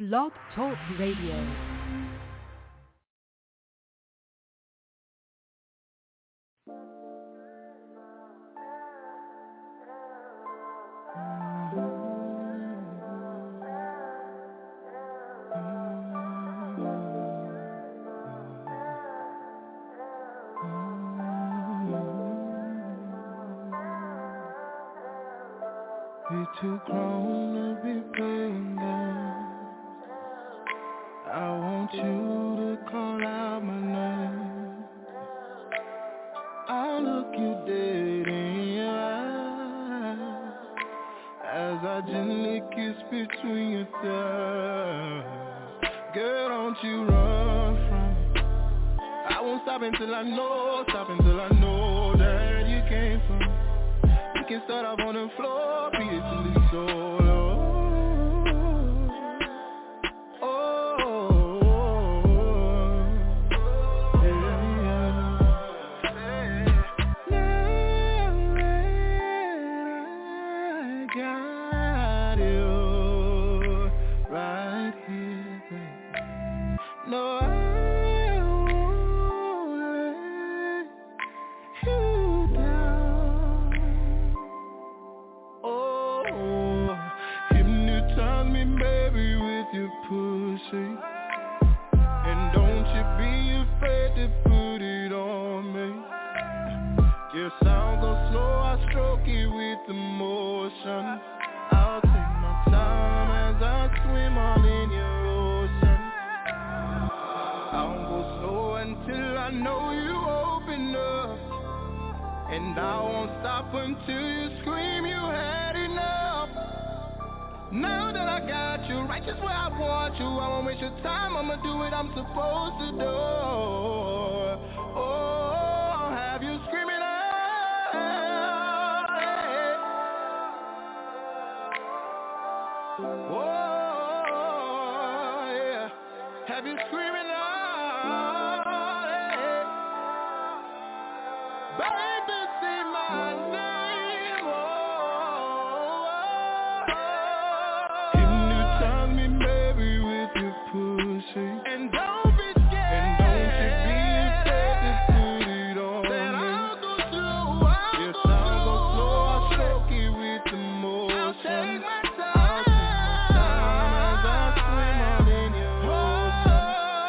Blog Talk Radio. We too grown to be playing games. I want you to call out my name. I'll look you dead in your eyes as I gently kiss between your thighs. Girl, don't you run from me. I won't stop until I know that you came from me. We can start off on the floor, peacefully solo. And don't you be afraid to put it on me. Yes, I'll go slow, I'll stroke it with emotion. I'll take my time as I swim all in your ocean. I'll go slow until I know you open up. And I won't stop until you scream you had enough. Now that I got you right just where I want you, I won't waste your time, I'ma do what I'm supposed to do. Oh, I'll have you screaming out, hey. Oh, yeah. Have you screaming out, hey. Baby, say my name, oh. And don't be scared. And don't you be afraid to put it on me. I'll go slow, I'll go slow, I'll stroke it with emotion. I'll take my time as I swim all in your ocean.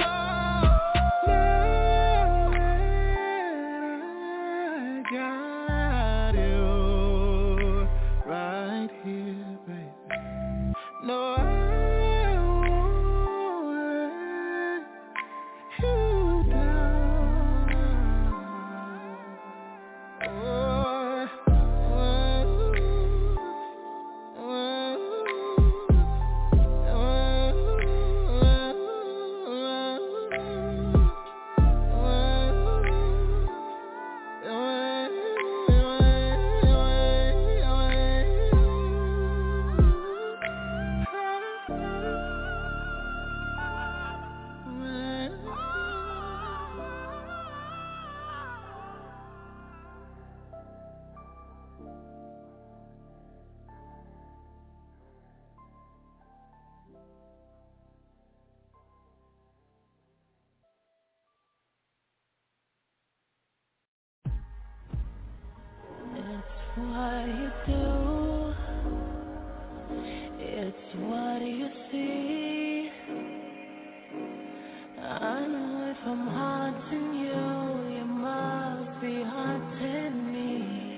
Now I got you right here, baby. No, what you do, it's what you see. I know if I'm haunting you, you must be haunting me.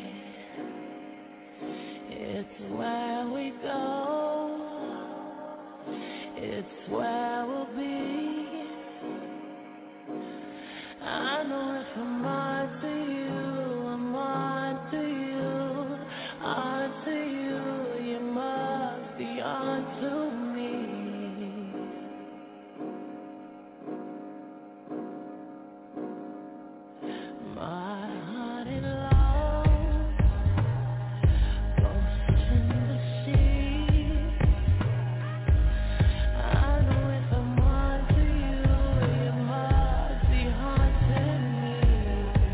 It's where we go, it's where we'll be. I know if I'm onto you, I'm onto you. Onto you, you must be onto me. My heart in love, ghosts in the sea. I know if I'm onto you, you must be haunting me.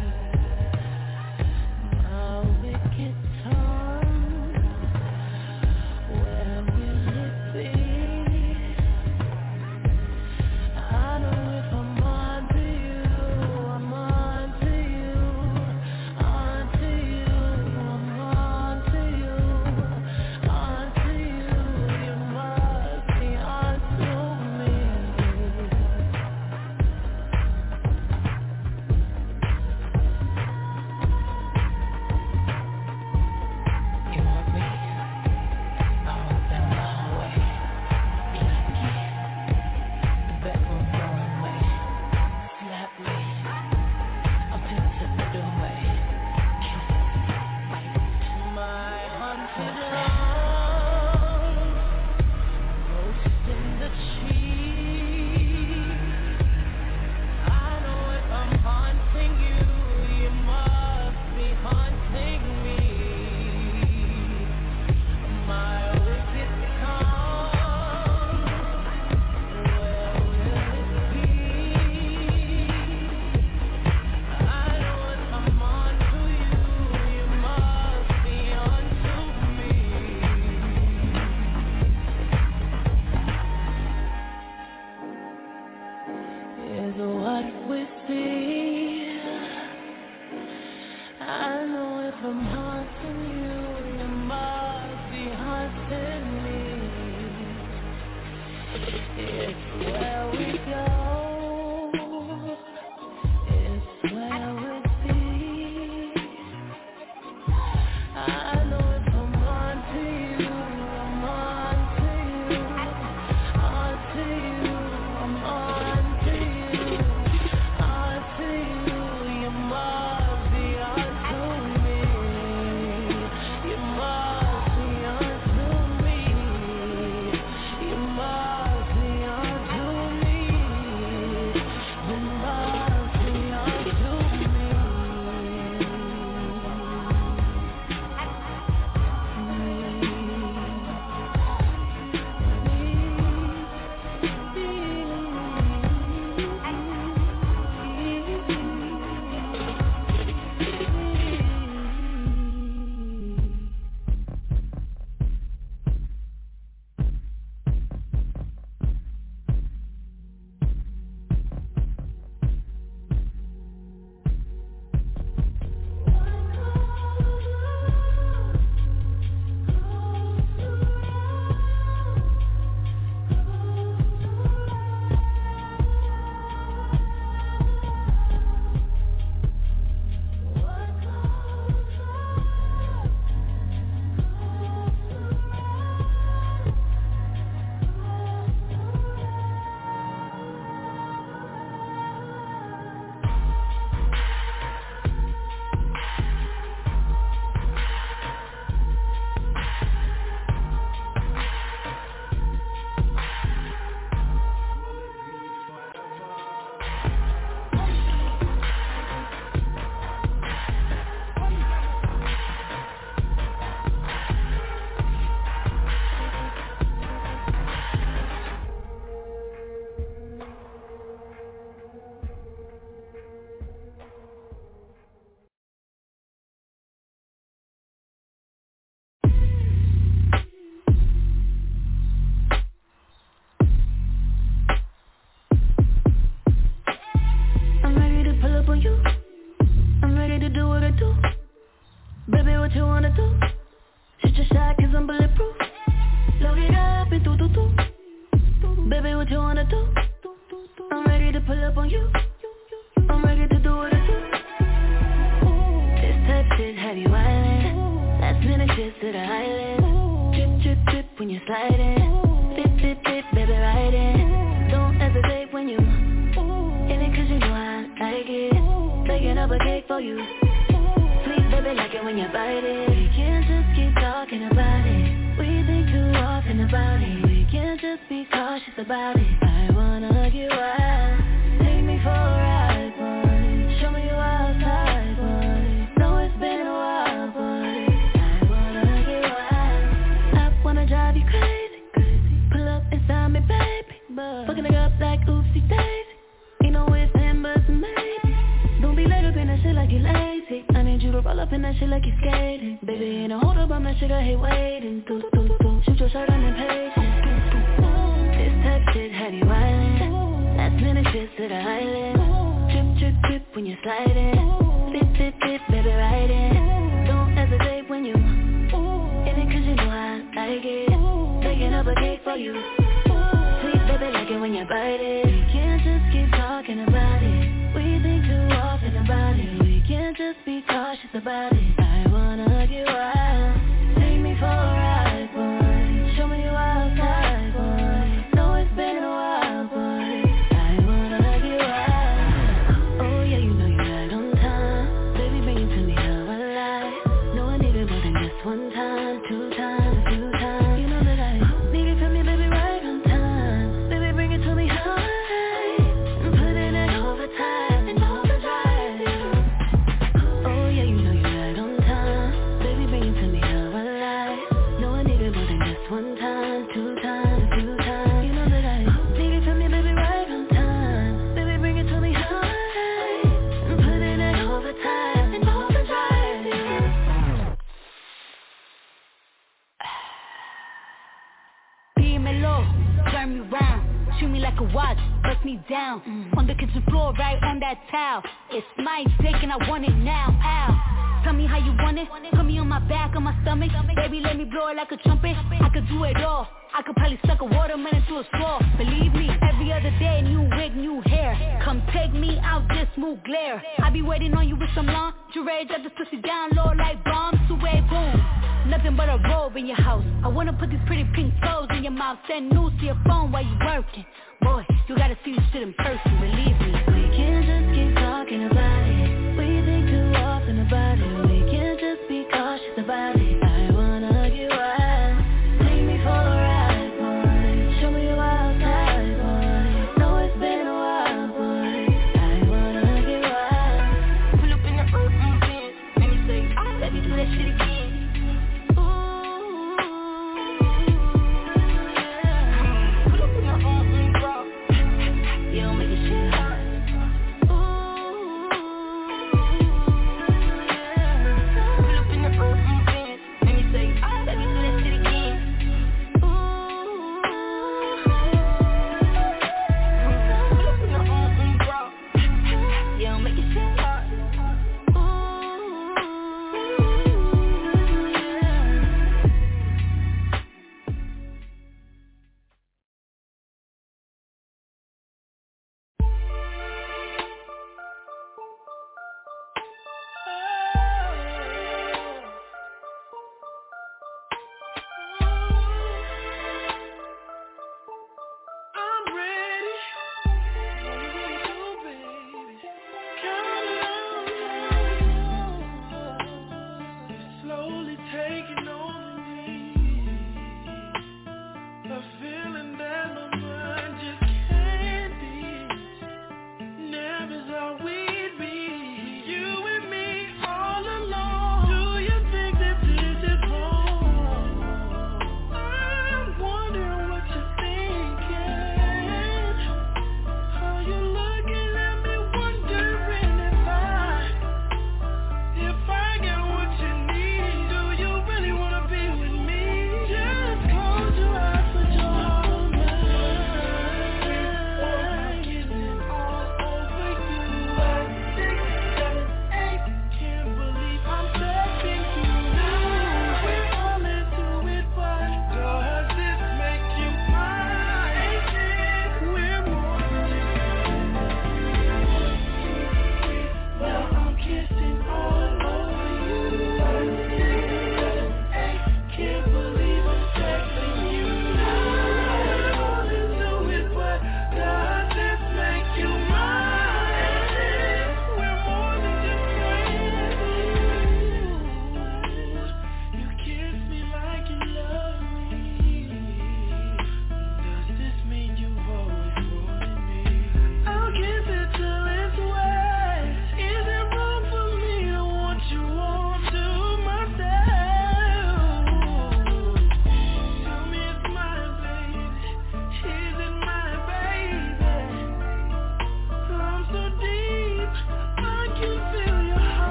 On the kitchen floor, right on that towel. It's my dick and I want it now. Ow. Tell me how you want it. Put me on my back, on my stomach. Baby, let me blow it like a trumpet. I could do it all. I could probably suck a watermelon through a straw. Believe me, every other day, new wig, new hair. Come take me out, this smooth glare. I be waiting on you with some lingerie. Drop this pussy down low like bombs. Two-way boom. Nothing but a robe in your house. I wanna put these pretty pink toes in your mouth. Send news to your phone while you working. Boy, you gotta see this shit in person, believe me. We can't just keep talking about it. We think too often about it. We can't just be cautious about it. I wanna get wild. Take me for a ride, boy. Show me your wild side, boy. Know it's been a while, boy. I wanna get wild. Pull up in the Benz. Let me say, let me do that shit again. You don't make it shit hot.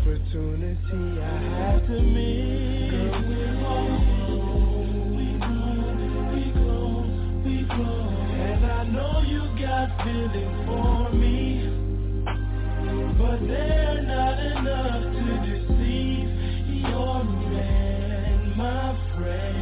opportunity I had to meet. Girl, we grow, and I know you got feelings for me, but they're not enough to deceive your man, my friend.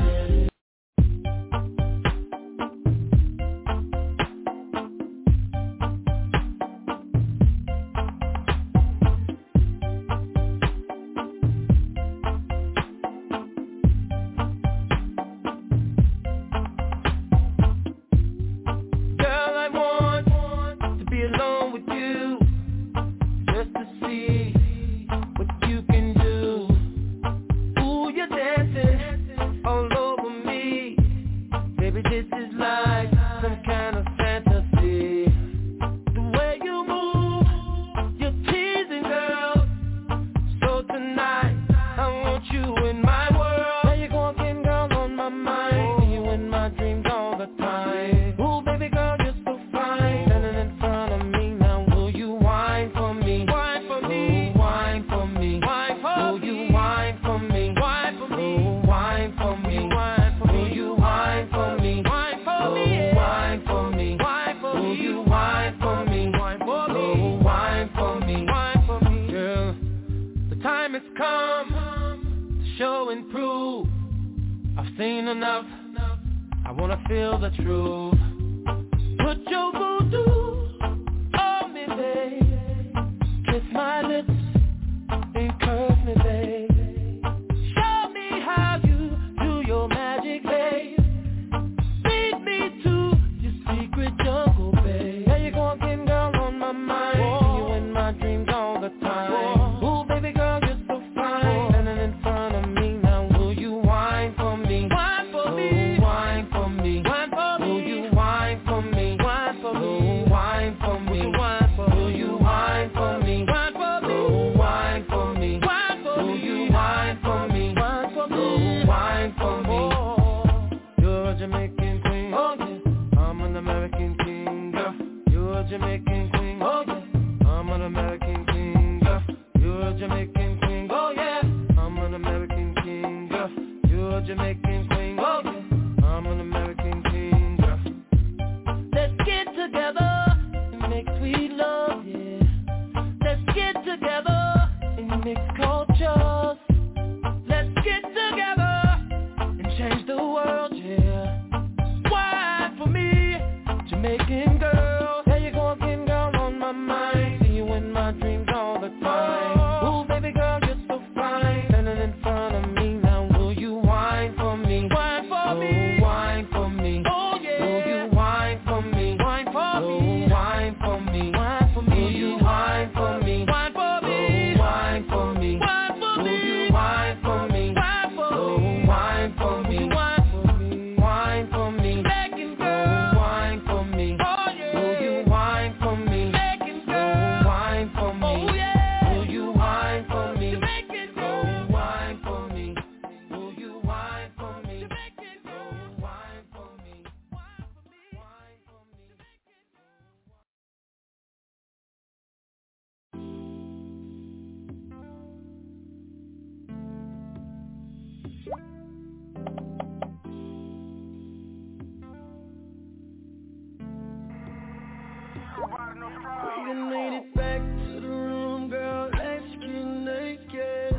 We made it back to the room, girl, let's get naked.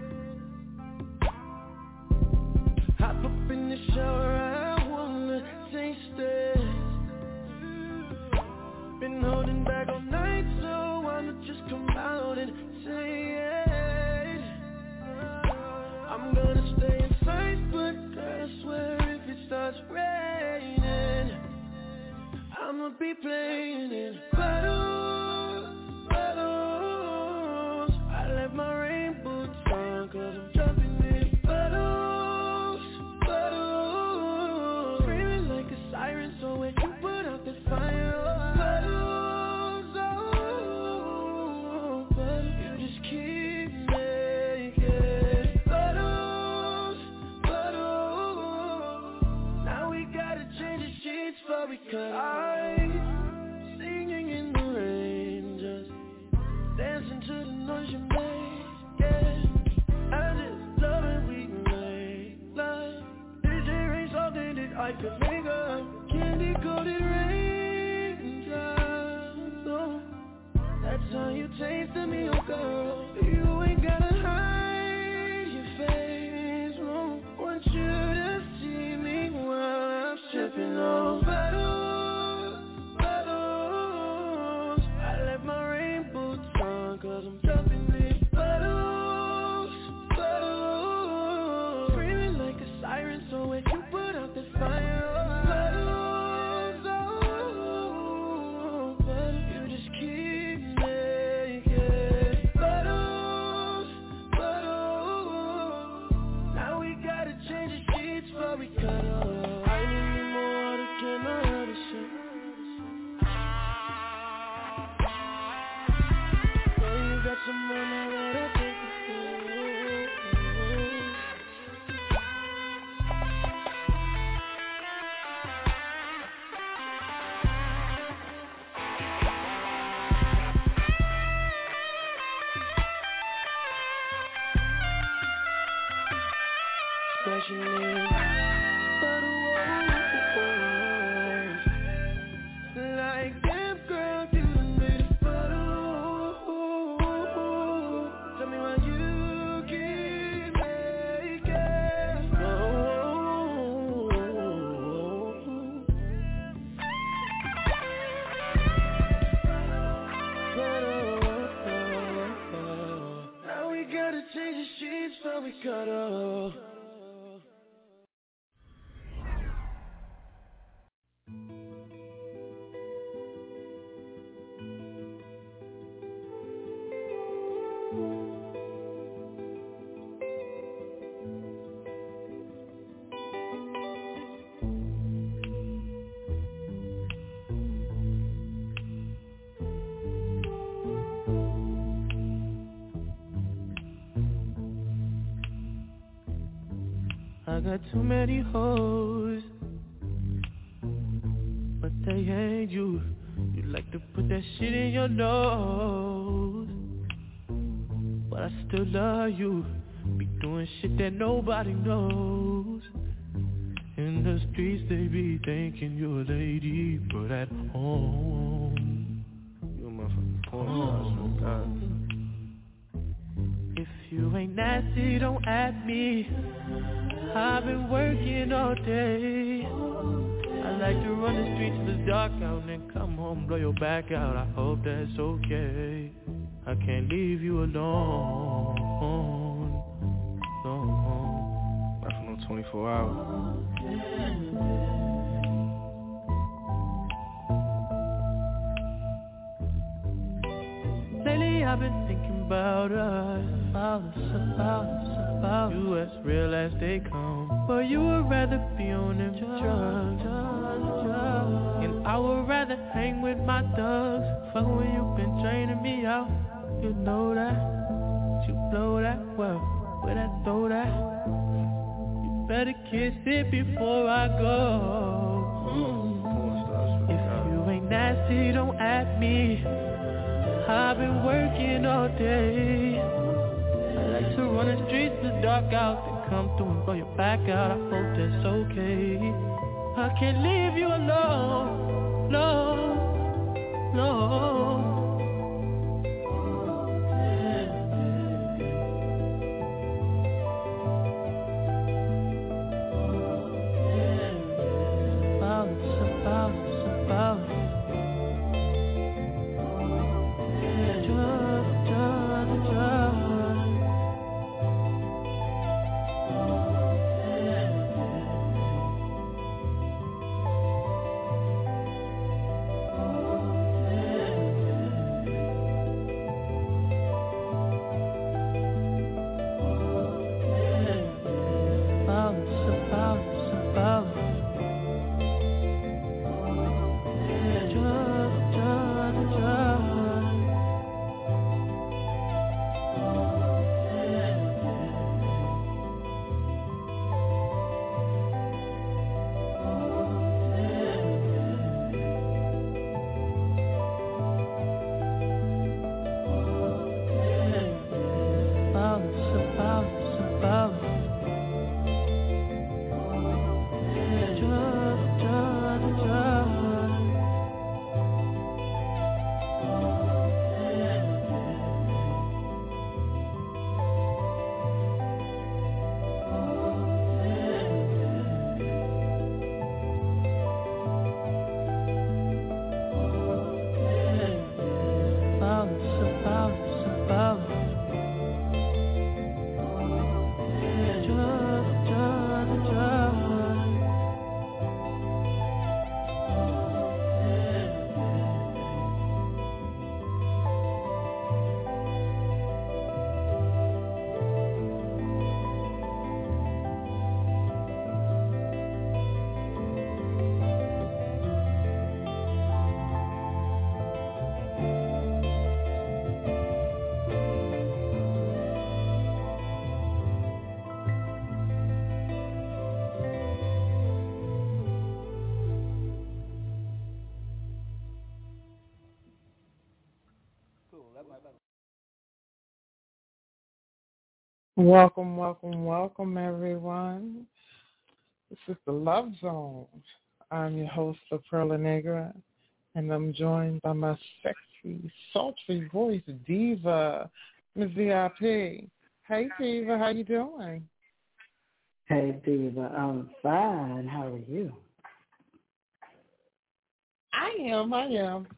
Hop up in the shower, I wanna taste it. Been holding back all night, so I'ma just come out and say it. I'm gonna stay inside, but girl, I swear if it starts raining, I'ma be playing it. Bottles, I left my rain boots on, cause I'm jumping in. Bottles, screaming like a siren, so when you put out the fire. Bottles, but you just keep making. Bottles, now we gotta change the sheets before we cut out. Singing in the rain, just dancing to the noise you make. like a nigga. Candy coated raindrops. Oh, that's how you taste to me, oh girl. You ain't gotta hide your face. Oh, want you to see me while I'm sipping on bottles, bottles. I left my rain boots on 'cause I'm dumping these bottles, bottles. Screaming like a siren, so if you put out the fire, bottles, oh, but you just keep making bottles, bottles. Now we gotta change the sheets before we cut off. I need more water, can I have the shit? Girl, you got some more now that I think it's especially for the ones like them, girl, you made it bottle. Tell me why you keep making now we gotta change the sheets before we cut off. I got too many hoes, but they ain't you. You like to put that shit in your nose, but I still love you. Be doing shit that nobody knows. In the streets they be thinking you a lady, but at home you a motherfucking porn star. If you ain't nasty, don't at me. I've been working all day. I like to run the streets till it's dark out and then come home, blow your back out. I hope that's okay. I can't leave you alone. Not for no 24 hours. Lately I've been thinking about us, about you as real as they come. But you would rather be on them drugs, and I would rather hang with my thugs. Fuck when you been draining me out. You know that, you blow that well, where that throw that. You better kiss it before I go. If you ain't nasty, don't at me. I've been working all day. I like to run the streets, the dark out, then come through and blow your back out. I hope that's okay. I can't leave you alone, no, no. Welcome, welcome, welcome, everyone. This is the Love Zone. I'm your host, La Perla Negra, and I'm joined by my sexy, sultry voice, Diva, Ms. VIP. Hey, Diva, how you doing? Hey, Diva, I'm fine. How are you? I am. I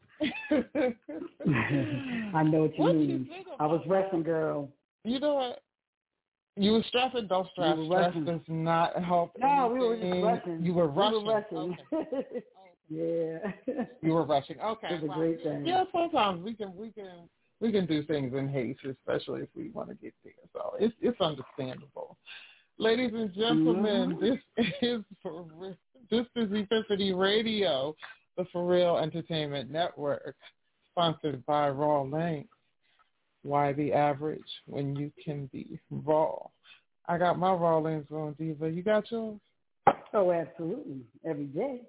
know what you mean. I was resting, girl. You know what? You were stressing? Don't stress. Stress does not help. No, we were just rushing. You were rushing. We were rushing. Okay. Yeah. You were rushing. Okay. It was a great thing. Yeah, sometimes we can do things in haste, especially if we want to get there. So it's understandable. Ladies and gentlemen, This is Epiphany Radio, the For Real Entertainment Network, sponsored by Raw Link. Why be average when you can be raw? I got my raw links on, Diva. You got yours? Oh, absolutely. Every day.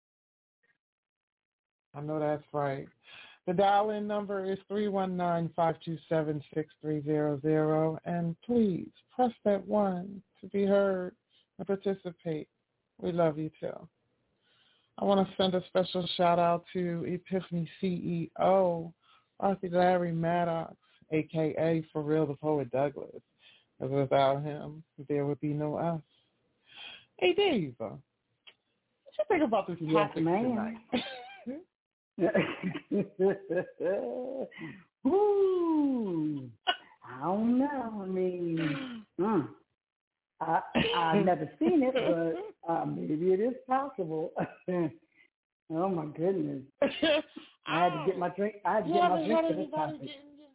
I know that's right. The dial-in number is 319-527-6300, and please press that 1 to be heard and participate. We love you too. I want to send a special shout-out to Epiphany CEO, Arthur Larry Maddox, a.k.a. For Real the Poet Douglas. Because without him, there would be no us. Hey, Diva, what you think about this topic tonight? Ooh, I don't know. I mean, I've never seen it, but maybe it is possible. Oh my goodness! I had to get my drink. I had to get my drink for this topic.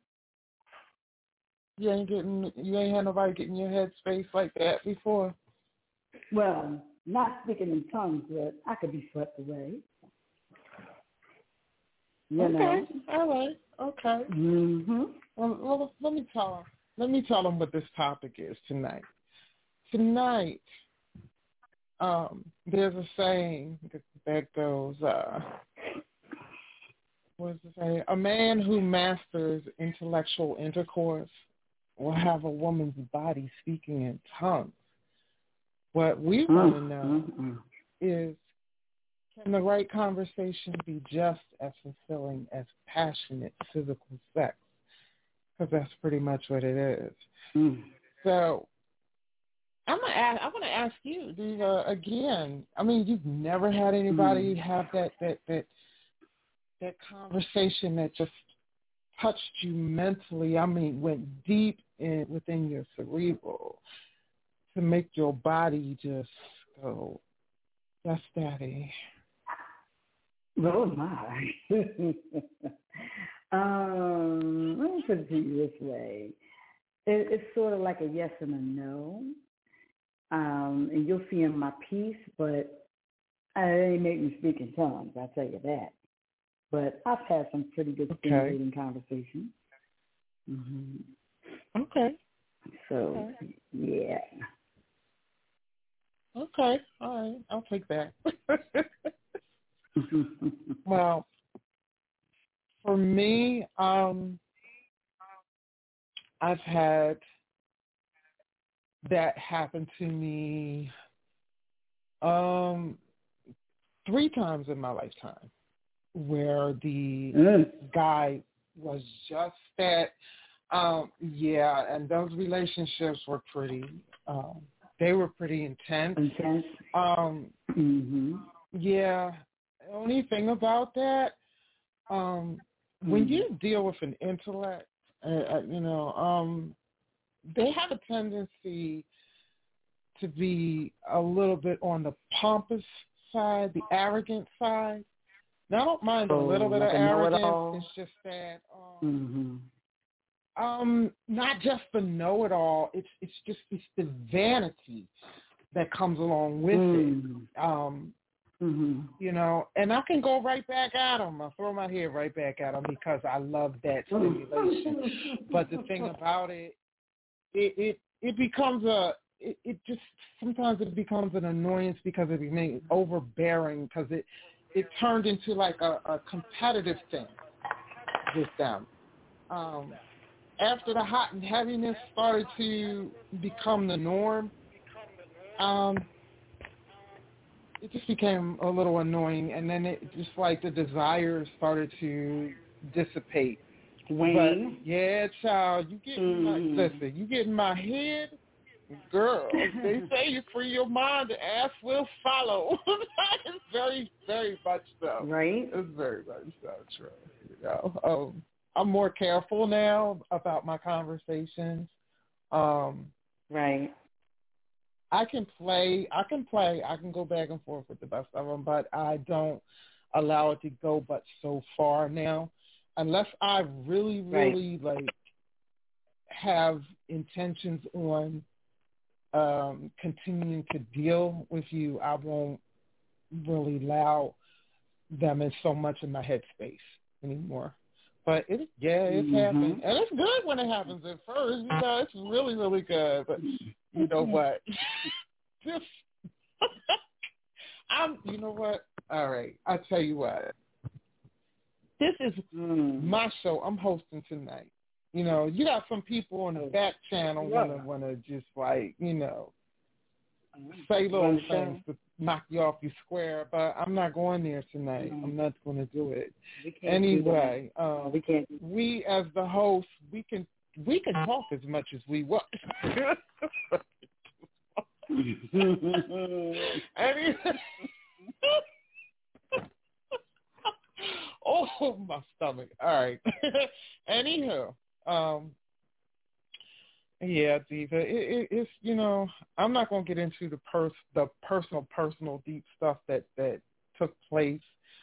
You ain't had nobody getting your head space like that before. Well, not speaking in tongues, but I could be swept away. You know? All right, okay. Mm-hmm. Well, let me tell them what this topic is tonight. Tonight, there's a saying that goes, what does it say? A man who masters intellectual intercourse will have a woman's body speaking in tongues. What we want to know is, can the right conversation be just as fulfilling as passionate physical sex? Because that's pretty much what it is. So I want to ask you, Diva, again. I mean, you've never had anybody have that conversation that just touched you mentally. I mean, went deep within your cerebral to make your body just go, yes, daddy. Oh my. Let me put it to you this way. It's sort of like a yes and a no. And you'll see in my piece, but it ain't make me speak in tongues, I'll tell you that. But I've had some pretty good stimulating conversations. Mm-hmm. Okay. So, yeah. Okay. All right. I'll take that. Well, for me, I've had that happen to me 3 times in my lifetime, where the guy was just that, and those relationships were pretty, they were pretty intense. Yeah. The only thing about that, when you deal with an intellect, they have a tendency to be a little bit on the pompous side, the arrogant side. Now, I don't mind a little bit of arrogance. It's just that, not just the know-it-all. It's the vanity that comes along with it. And I can go right back at them. I'll throw my head right back at them because I love that stimulation. But the thing about it, it becomes sometimes it becomes an annoyance because it becomes overbearing because it turned into like a competitive thing with them. after the hot and heaviness started to become the norm, it just became a little annoying, and then it just like the desire started to dissipate. Wayne? But, yeah, child, you get listen, you get in my head, girl. They say you free your mind, the ass will follow. It's very, very much so. Right? It's very much so true. You know, I'm more careful now about my conversations. Right. I can go back and forth with the best of them, but I don't allow it to go but so far now. Unless I really, like, have intentions on continuing to deal with you, I won't really allow them in so much in my headspace anymore. But it's happened. And it's good when it happens at first. You know, it's really, really good. But you know what? Just, you know what? All right. I'll tell you what. This is my show. I'm hosting tonight. You know, you got some people on the back channel wanna just like, you know, say little things to knock you off your square, but I'm not going there tonight. I'm not going to do it. Anyway, we as the host, we can talk as much as we want. Oh, my stomach. All right. Anywho, yeah, Diva. It's, you know, I'm not going to get into the personal deep stuff that took place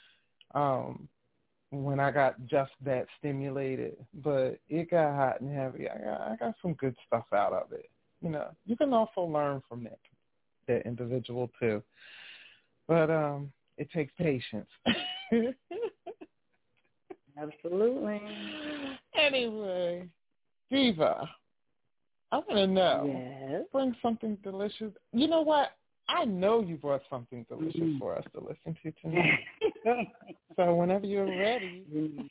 when I got just that stimulated, but it got hot and heavy. I got some good stuff out of it. You know, you can also learn from that individual too, but it takes patience. Absolutely. Anyway, Diva, I want to know. Yes. Bring something delicious. You know what? I know you brought something delicious for us to listen to tonight. So whenever you're ready,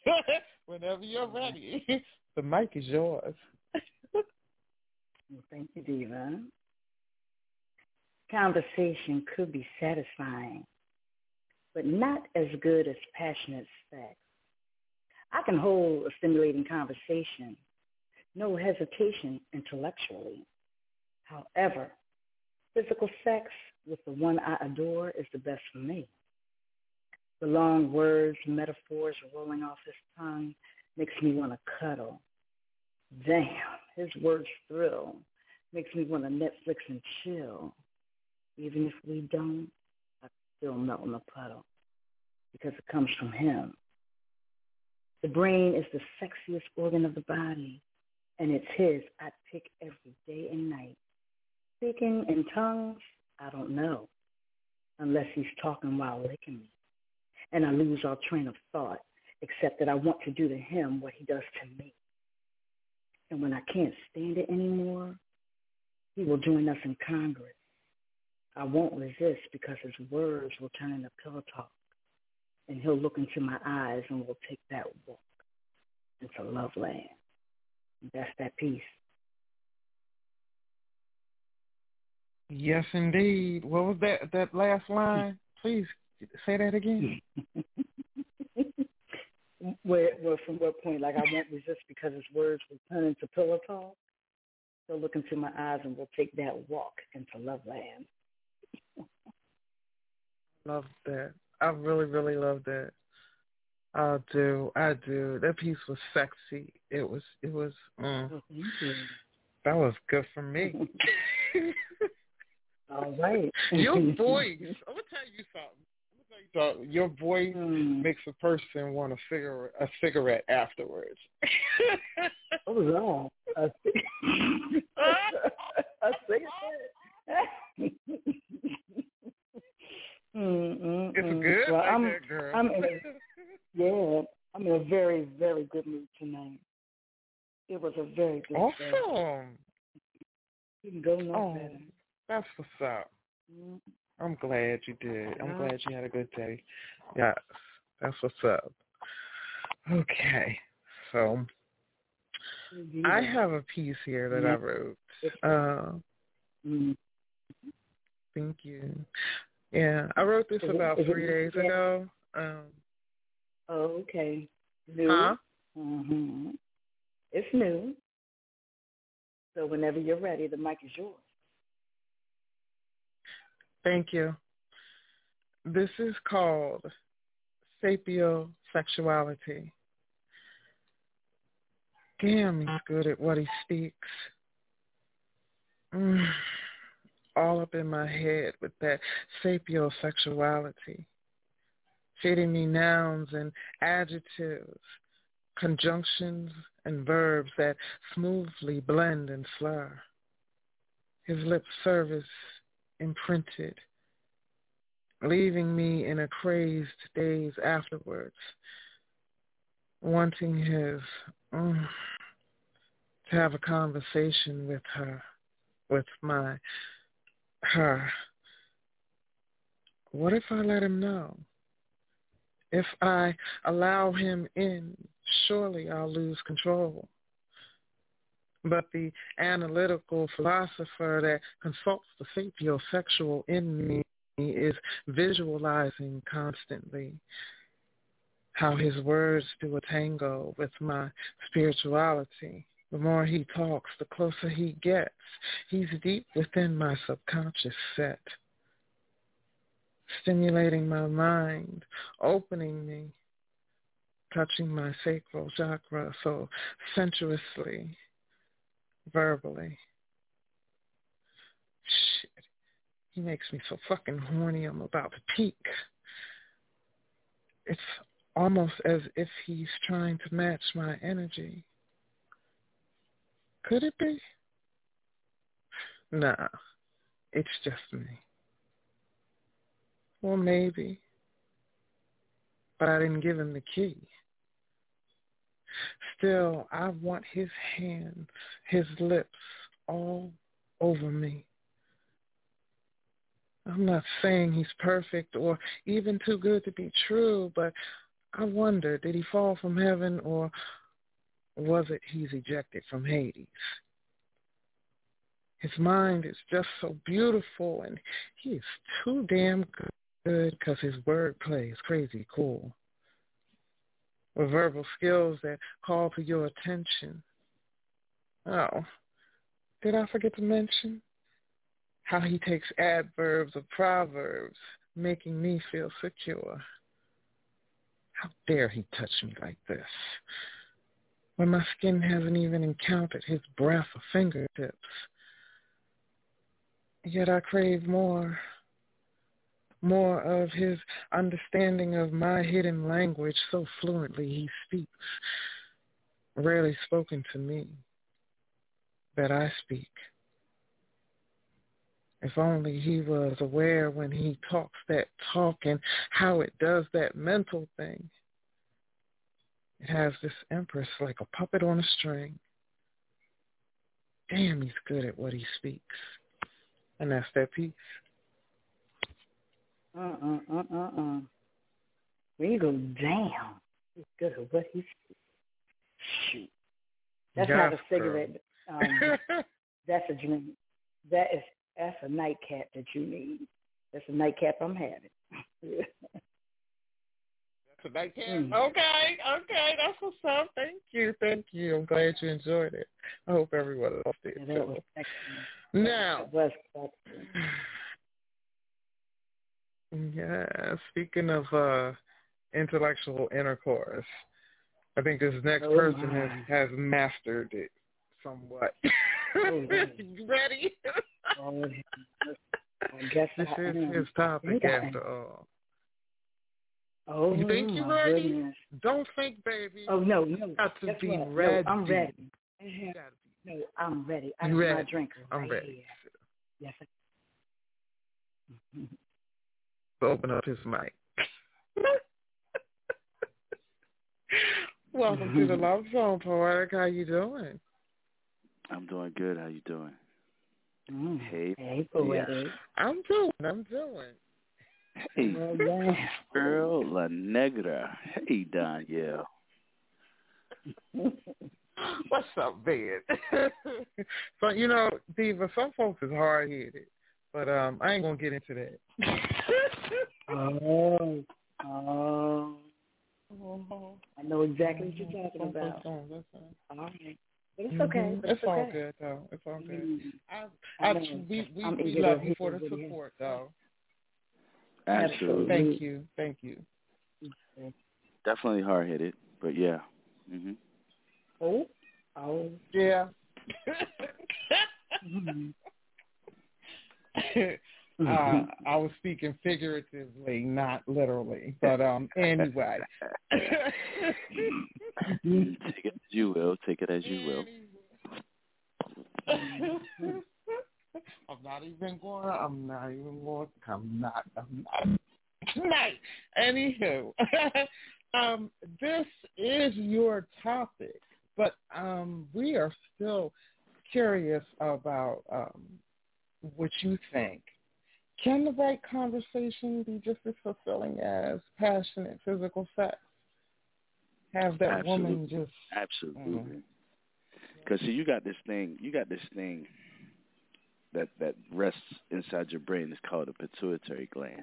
the mic is yours. Well, thank you, Diva. Conversation could be satisfying, but not as good as passionate sex. I can hold a stimulating conversation, no hesitation intellectually. However, physical sex with the one I adore is the best for me. The long words, metaphors rolling off his tongue makes me want to cuddle. Damn, his words thrill. Makes me want to Netflix and chill. Even if we don't, I still melt in a puddle because it comes from him. The brain is the sexiest organ of the body, and it's his I pick every day and night. Speaking in tongues, I don't know, unless he's talking while licking me. And I lose all train of thought, except that I want to do to him what he does to me. And when I can't stand it anymore, he will join us in Congress. I won't resist because his words will turn into pillow talk. And he'll look into my eyes and we'll take that walk into love land. And that's that piece. Yes, indeed. What was that last line? Please say that again. Well, from what point? Like, I won't resist because his words will turn into pillow talk. He'll look into my eyes and we'll take that walk into love land. Love that. I really, really love that. I do. That piece was sexy. It was. Oh, thank you. That was good for me. All right. Your voice. I'm gonna tell you something. Your voice makes a person want a cigarette afterwards. What was wrong? A cigarette. It's good. Well, like that, girl. I'm in a very, very good mood tonight. It was a very good day. Awesome. You can go no better. That's what's up. I'm glad you did. I'm glad you had a good day. Yeah, that's what's up. Okay, so I have a piece here that I wrote. Thank you. Yeah, I wrote this about 3 days ago. Okay. New. Huh? Mm-hmm. It's new. So whenever you're ready, the mic is yours. Thank you. This is called Sapiosexuality. Damn, he's good at what he speaks. All up in my head with that sapiosexuality. Feeding me nouns and adjectives, conjunctions and verbs that smoothly blend and slur. His lip service imprinted, leaving me in a crazed daze afterwards, wanting to have a conversation with her, with her. What if I let him know? If I allow him in, surely I'll lose control. But the analytical philosopher that consults the sapiosexual in me is visualizing constantly how his words do a tango with my spirituality. The more he talks, the closer he gets. He's deep within my subconscious set, stimulating my mind, opening me, touching my sacral chakra so sensuously, verbally. Shit, he makes me so fucking horny I'm about to peak. It's almost as if he's trying to match my energy. Could it be? Nah, it's just me. Well, maybe. But I didn't give him the key. Still, I want his hands, his lips, all over me. I'm not saying he's perfect or even too good to be true, but I wonder, did he fall from heaven or was it he's ejected from Hades? His mind is just so beautiful, and he is too damn good because his wordplay is crazy cool. With verbal skills that call to your attention. Oh, did I forget to mention how he takes adverbs of proverbs, making me feel secure? How dare he touch me like this, when my skin hasn't even encountered his breath or fingertips? Yet I crave more of his understanding of my hidden language so fluently he speaks, rarely spoken to me, that I speak. If only he was aware when he talks that talk and how it does that mental thing. It has this empress like a puppet on a string. Damn, he's good at what he speaks. And that's that piece. When you go down, he's good at what he speaks. Shoot. That's not a cigarette. That's a drink. That's a nightcap that you need. That's a nightcap I'm having. That's a nightcap? Okay, that's what's up. Thank you. I'm glad you enjoyed it. I hope everyone else did. Yeah, that was excellent. Now, that was yeah, speaking of intellectual intercourse, I think this next person has mastered it somewhat. You ready? I guess this is his topic after all. Oh, you think you're ready? Goodness. Don't think, baby. Oh, no. You got to be ready. No, I'm ready. You gotta be. No, I'm ready. I got my drink. I'm ready. Yes. Open up his mic. Welcome to the Love Zone, Poetic. How you doing? I'm doing good. How you doing? Hey, Poetic. Yeah. I'm doing. Hey, girl, La Negra. Hey, Danielle. What's up, man? So, Diva, some folks is hard-headed, but I ain't going to get into that. Oh. I know exactly what you're talking about. All right. But it's okay. It's all good, though. It's all good. We love you for the support, though. Absolutely. Thank you. Definitely hard-headed, but yeah. Oh. Yeah. I was speaking figuratively, not literally. But anyway. Take it as you will. Take it as you will. I'm not tonight. Anywho, this is your topic, but we are still curious about what you think. Can the right conversation be just as fulfilling as passionate physical sex? Have that woman just... Absolutely. Because, see, you got this thing that rests inside your brain. It's called a pituitary gland.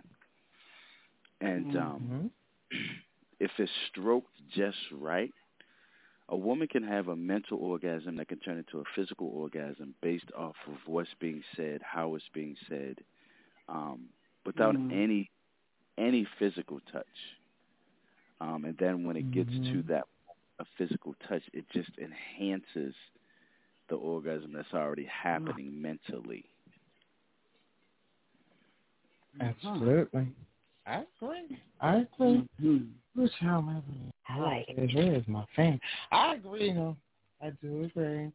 And if it's stroked just right, a woman can have a mental orgasm that can turn into a physical orgasm based off of what's being said, how it's being said, without any physical touch. And then when it gets to that a physical touch, it just enhances the orgasm that's already happening mentally. Absolutely. I agree. Which, however, I like it. Israel is my fan. I agree, though. I do agree.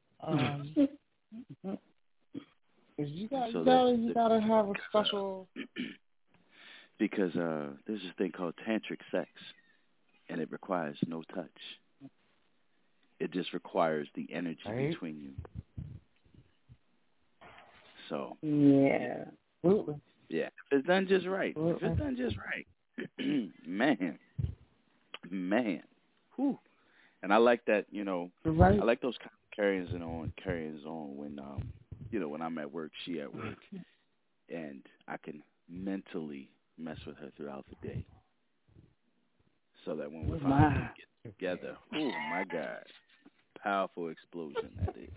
You gotta have a special... Because there's this thing called tantric sex, and it requires no touch. It just requires the energy between you. So yeah, absolutely. Yeah, if it's done just right. Man. Whew. And I like that, Right. I like those kind of carryings on when when I'm at work, she at work, and I can mentally mess with her throughout the day. So that when we finally get together, oh my God, powerful explosion that is.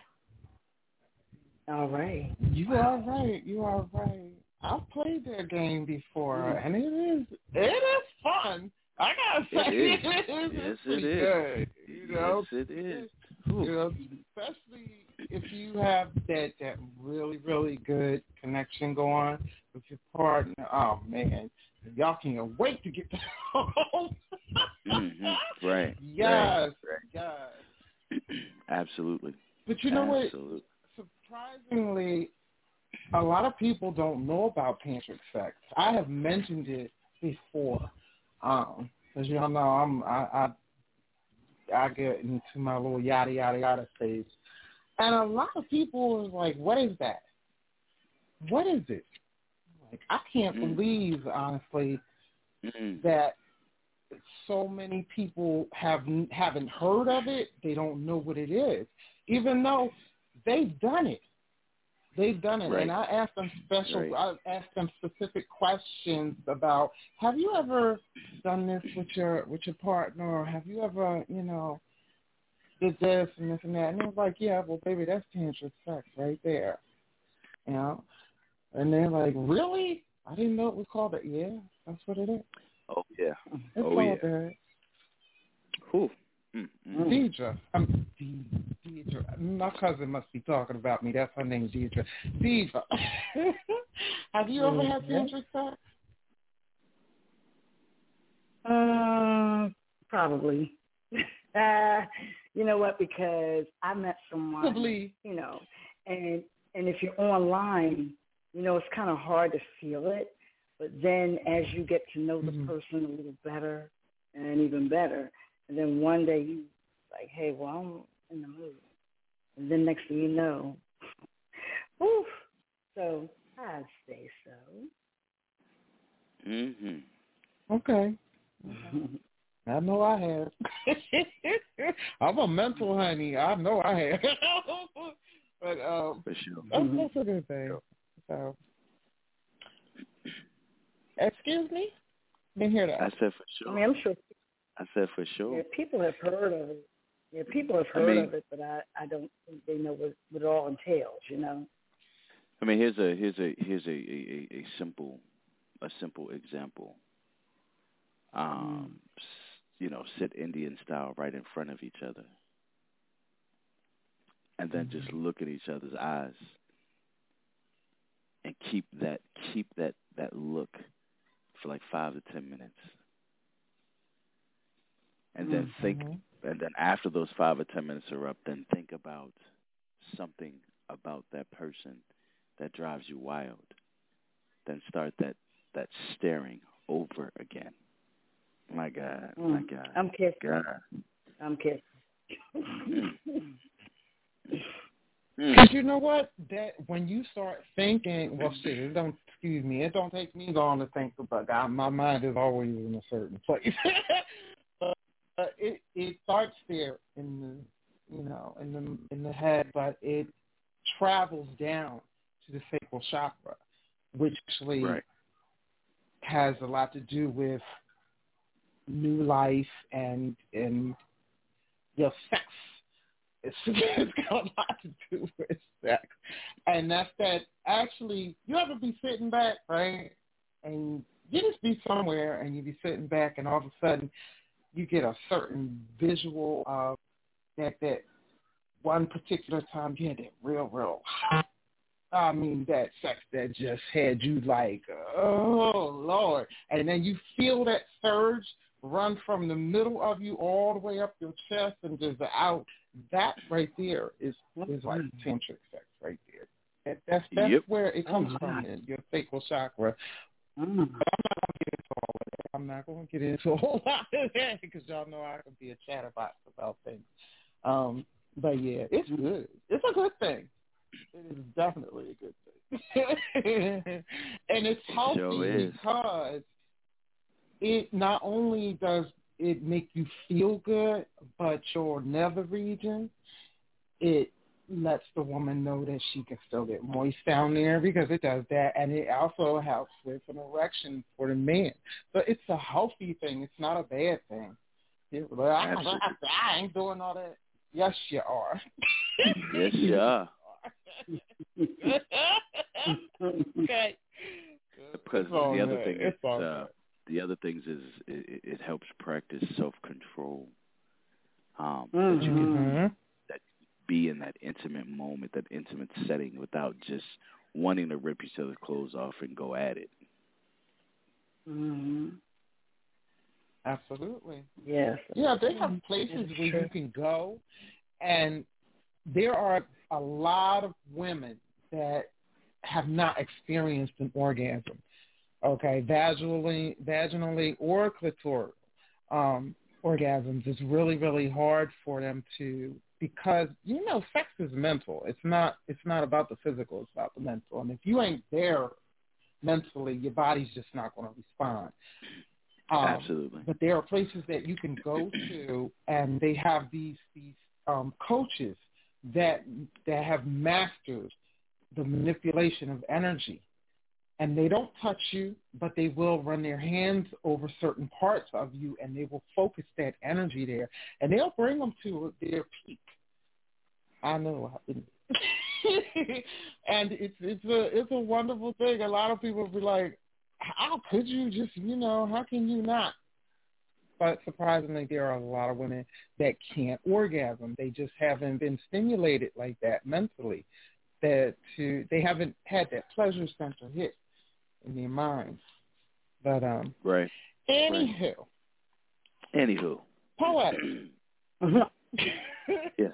All right. You are right. I've played that game before, and it is fun. I gotta say, it is. Good. Yes, it is. Especially if you have that really, really good connection going with your partner. Oh man, y'all can't wait to get to home. Right. Yes. Absolutely. But you know what? Surprisingly, a lot of people don't know about tantric sex. I have mentioned it before, because y'all know I get into my little yada yada yada stage, and a lot of people are like, "What is that? What is it?" Like, I can't believe, honestly, that so many people haven't heard of it. They don't know what it is, even though they've done it. Right. And I asked them I asked them specific questions about, have you ever done this with your partner, or have you ever, did this and this and that? And they was like, yeah, well, baby, that's tantric sex right there, And they're like, really? I didn't know it was called that. Yeah, that's what it is. Oh yeah. It's all good. Cool. Deidre. Deidre. My cousin must be talking about me. That's her name, Deidre. Diva. Have you ever had tantric sex? Probably. You know what? Because I met someone, and if you're online, it's kind of hard to feel it. But then as you get to know the person a little better and even better, and then one day you like, hey, well, I'm in the mood. And then next thing you know, woof. So I'd say so. Okay. I know I have. I'm a mental honey. I know I have. But for sure. That's a good thing. So, excuse me? Didn't hear that. I said for sure. I mean, I'm sure. I said for sure. Yeah, people have heard of it. Yeah, people have heard of it, but I don't think they know what it all entails. You know. I mean, here's a simple example. You know, sit Indian style right in front of each other, and then just look at each other's eyes, and keep that look for like 5 to 10 minutes, and then think, and then after those 5 or 10 minutes are up, then think about something about that person that drives you wild. Then start that staring over again. My God. I'm kissing. God. I'm kissing. Because you know what? That when you start thinking, well, shit, it don't take me long to think about that. My mind is always in a certain place. But it starts there in the head, but it travels down to the sacral chakra, which actually has a lot to do with new life and your sex. It's got a lot to do with sex. And that's that actually, you ever be sitting back, right? And you just be somewhere and you be sitting back and all of a sudden you get a certain visual of that one particular time you had that real hot. I mean, that sex that just had you like, oh, Lord. And then you feel that surge run from the middle of you all the way up your chest and just out. That right there is like tantric sex right there. That's where it comes from, in your sacral chakra. But I'm not going to get into a whole lot of that because y'all know I can be a chatterbox about things. But, yeah, it's good. It's a good thing. It is definitely a good thing. And it's healthy because it not only does it make you feel good, but your nether region, it lets the woman know that she can still get moist down there because it does that. And it also helps with an erection for the man. So it's a healthy thing. It's not a bad thing. I ain't doing all that. Yes, you are. Yes, you are. Okay. Because the other things is it helps practice self-control. That you can be in that intimate moment, that intimate setting, without just wanting to rip each other's clothes off and go at it. Absolutely. Yes. Yeah, they have places where you can go, and there are a lot of women that have not experienced an orgasm, okay, vaginally or clitoral orgasms. It's really, really hard for them to, because, sex is mental. It's not about the physical. It's about the mental. And if you ain't there mentally, your body's just not going to respond. Absolutely. But there are places that you can go to, and they have these coaches that have mastered the manipulation of energy. And they don't touch you, but they will run their hands over certain parts of you, and they will focus that energy there. And they'll bring them to their peak. I know. And it's a wonderful thing. A lot of people will be like, how could you just, how can you not? But surprisingly, there are a lot of women that can't orgasm. They just haven't been stimulated like that mentally. They haven't had that pleasure center hit in their minds. But right. Anywho. Poetic. Yes.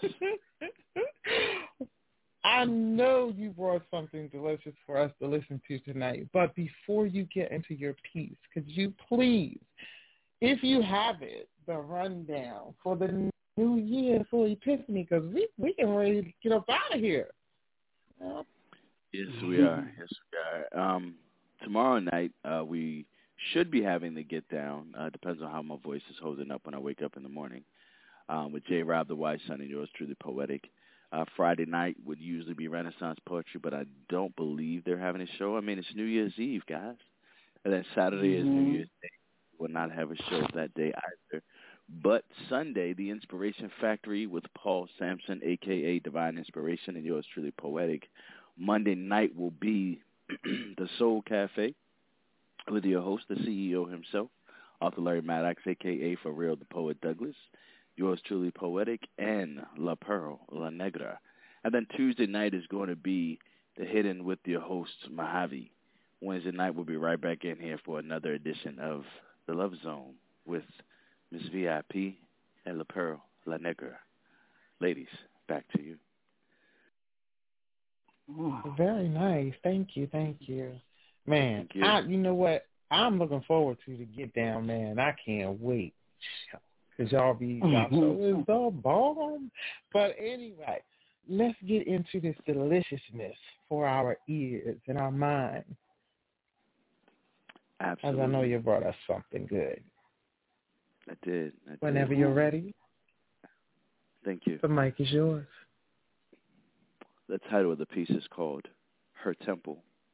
I know you brought something delicious for us to listen to tonight, but before you get into your piece, could you please, if you have it, the rundown for the new year for Epiphany, because we can ready to get up out of here. Yes, we are. Tomorrow night, we should be having the Get Down. Depends on how my voice is holding up when I wake up in the morning. With J. Rob, the Wise Son, and yours truly, Poetic. Friday night would usually be Renaissance Poetry, but I don't believe they're having a show. I mean, it's New Year's Eve, guys. And then Saturday is New Year's Day. Will not have a show that day either. But Sunday, the Inspiration Factory with Paul Sampson, a.k.a. Divine Inspiration, and yours truly, Poetic. Monday night will be the Soul Cafe with your host, the CEO himself, Arthur Larry Maddox, a.k.a. For Real, the Poet Douglas. Yours truly, Poetic, and La Pearl, La Negra. And then Tuesday night is going to be the Hidden with your host, Mojave. Wednesday night we'll be right back in here for another edition of The Love Zone with Miss VIP and La Pearl, La Negra. Ladies, back to you. Very nice. Thank you. Man, Thank you. You know what? I'm looking forward to the Get Down, man. I can't wait. Because y'all show is the bomb. But anyway, let's get into this deliciousness for our ears and our mind. Absolutely. As I know you brought us something good. I did. Whenever you're ready. Thank you. The mic is yours. The title of the piece is called Her Temple.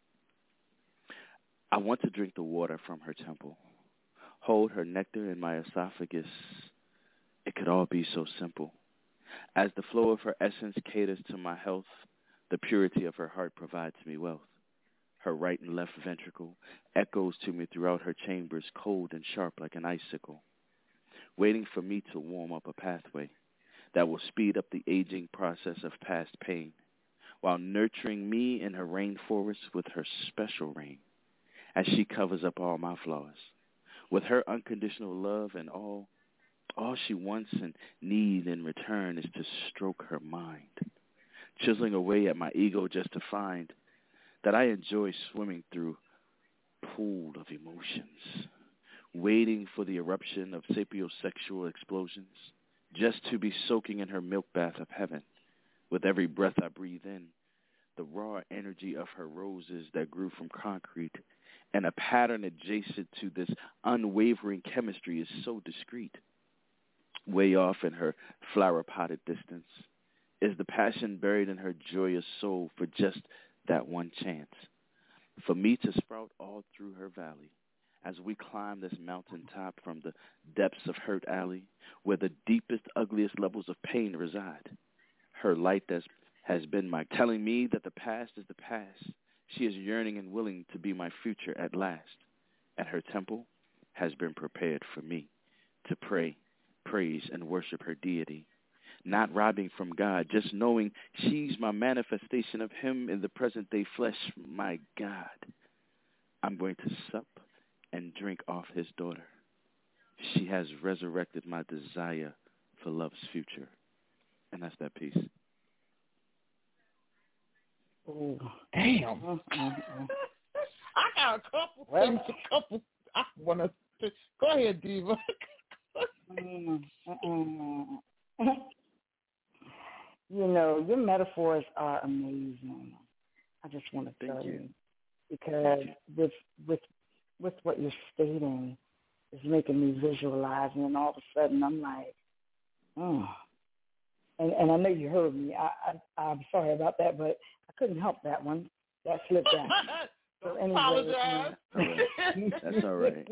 I want to drink the water from her temple, hold her nectar in my esophagus. It could all be so simple. As the flow of her essence caters to my health, the purity of her heart provides me wealth. Her right and left ventricle echoes to me throughout her chambers, cold and sharp like an icicle, waiting for me to warm up a pathway that will speed up the aging process of past pain, while nurturing me in her rainforest with her special rain, as she covers up all my flaws. With her unconditional love and all she wants and needs in return is to stroke her mind, chiseling away at my ego just to find that I enjoy swimming through pool of emotions, waiting for the eruption of sapiosexual explosions, just to be soaking in her milk bath of heaven. With every breath I breathe in, the raw energy of her roses that grew from concrete, and a pattern adjacent to this unwavering chemistry is so discreet. Way off in her flower-potted distance is the passion buried in her joyous soul for just that one chance, for me to sprout all through her valley as we climb this mountaintop from the depths of Hurt Alley, where the deepest, ugliest levels of pain reside. Her light has been my telling me that the past is the past. She is yearning and willing to be my future at last, and her temple has been prepared for me to pray, praise, and worship her deity, not robbing from God, just knowing she's my manifestation of him in the present day flesh. My God, I'm going to sup and drink off his daughter. She has resurrected my desire for love's future. And that's that piece. Oh, damn. I got a couple. I want to go ahead, Diva. You know, your metaphors are amazing. I just want to tell you, because with what you're stating is making me visualize, and all of a sudden I'm like, oh. And I know you heard me. I'm sorry about that, but I couldn't help that one. That slipped out. So anyway, apologize. That's all right.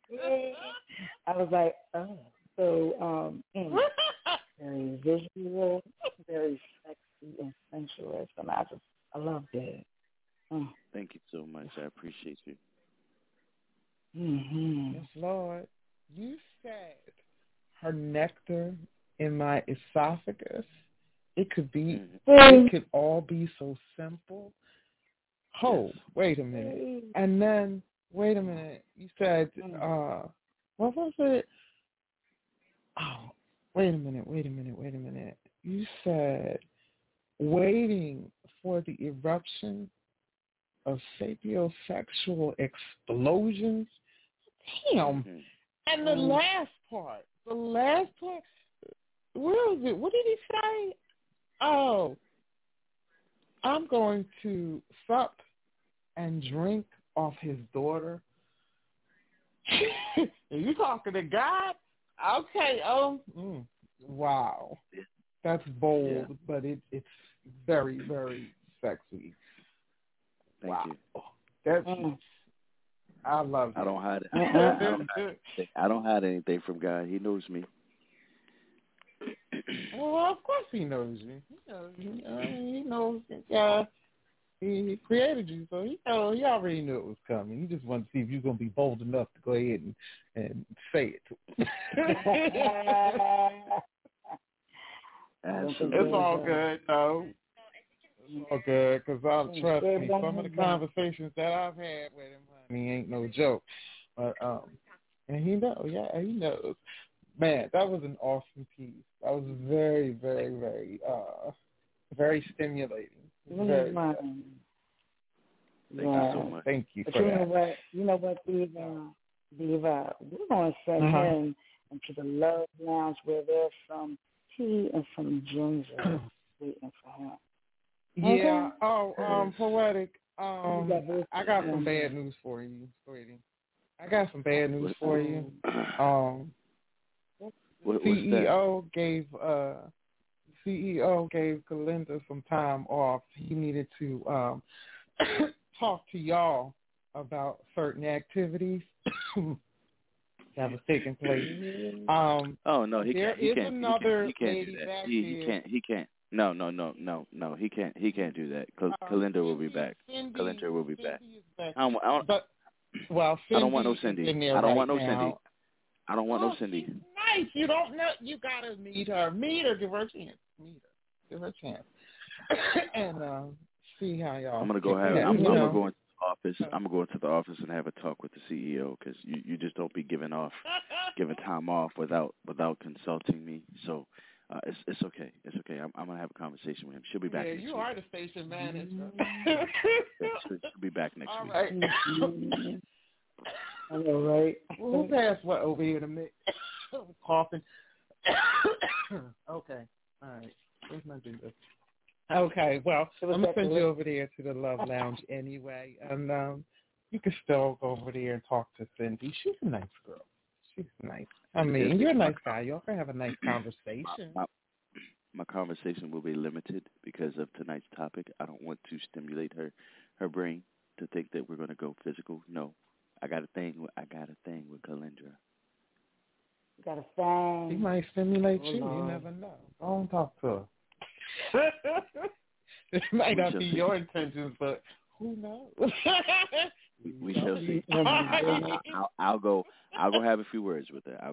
I was like, oh. So very visual, very sexy and sensuous, and I loved it. Oh. Thank you so much. I appreciate you. Mm-hmm. Yes, Lord. You said her nectar in my esophagus. It could be, it could all be so simple. Oh, yes. Wait a minute. And then, wait a minute. You said, what was it? Oh, wait a minute. You said waiting for the eruption of sapiosexual explosions. Damn. Mm-hmm. And the last part, where is it? What did he say? Oh, I'm going to sup and drink off his daughter. You talking to God? Okay. Oh, wow. That's bold, but it's very, very sexy. Thank you. That's I love it. I don't hide it. I don't hide anything from God. He knows me. Well, of course he knows you. He knows. He created you, so he already knew it was coming. He just wanted to see if you're going to be bold enough to go ahead and say it. It's all good, though. It's all good, because trust me, some of the conversations that I've had with him, honey, ain't no joke. But and he knows, he knows. Man, that was an awesome piece. That was very, very, very, very stimulating. Very Thank you so much. Thank you for that. You know what, Diva? We're going to send him into the Love Lounge where there's some tea and some ginger waiting for him. Yeah. Okay. Poetic. I got some bad news for you, sweetie. I got some bad news for you. CEO gave Kalinda some time off. He needed to talk to y'all about certain activities that was taking place. Oh no, he can't. He can't do that. He can't. No. He can't do that. Kalinda will be back. Kalinda will be back. I don't want no Cindy. I don't want no Cindy. I don't want no Cindy. Nice. You don't know. You gotta meet her. Give her a chance. Give her a chance. And see how y'all. I'm gonna go have. I'm gonna go into the office. I'm gonna go into the office and have a talk with the CEO because you just don't be giving time off without consulting me. So it's okay. It's okay. I'm gonna have a conversation with him. She'll be back. Yeah, next you week. are the station manager. She'll be back next week. All right. I know, right? Who passed what over here to me? Coughing. Okay. All right. Let's not do this. Okay. Well, I'm going to send you over there to the Love Lounge anyway. And you can still go over there and talk to Cindy. She's a nice girl. She's nice. I mean, you're a nice guy. Y'all can have a nice conversation. My conversation will be limited because of tonight's topic. I don't want to stimulate her brain to think that we're going to go physical. No. I got a thing with Kalindra. You got a thing. She might stimulate you. You never know. Don't talk to her. It might not be your intentions, but who knows? We shall see. I'll go have a few words with her.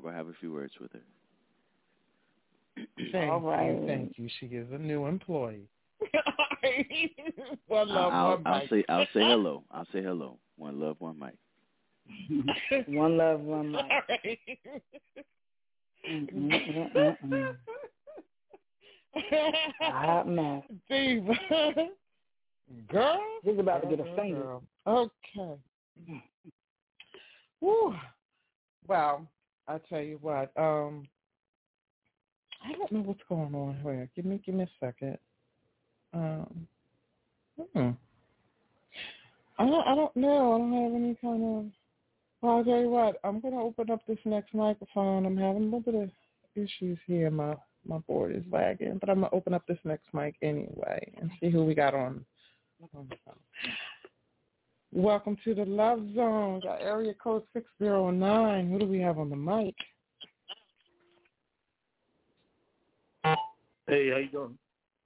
Thank you. She is a new employee. One love, one mic. I'll say hello. One love, one mic. One love, one mic. Hot mess. Girl? He's about to get a finger. Okay. Whew. Well, I tell you what, I don't know what's going on here. Give me a second. I don't know. I don't have any kind of... Well, I'll tell you what, I'm going to open up this next microphone. I'm having a little bit of issues here. My board is lagging, but I'm going to open up this next mic anyway and see who we got on the phone. Welcome to the Love Zone. Got area code 609. Who do we have on the mic? Hey, how you doing?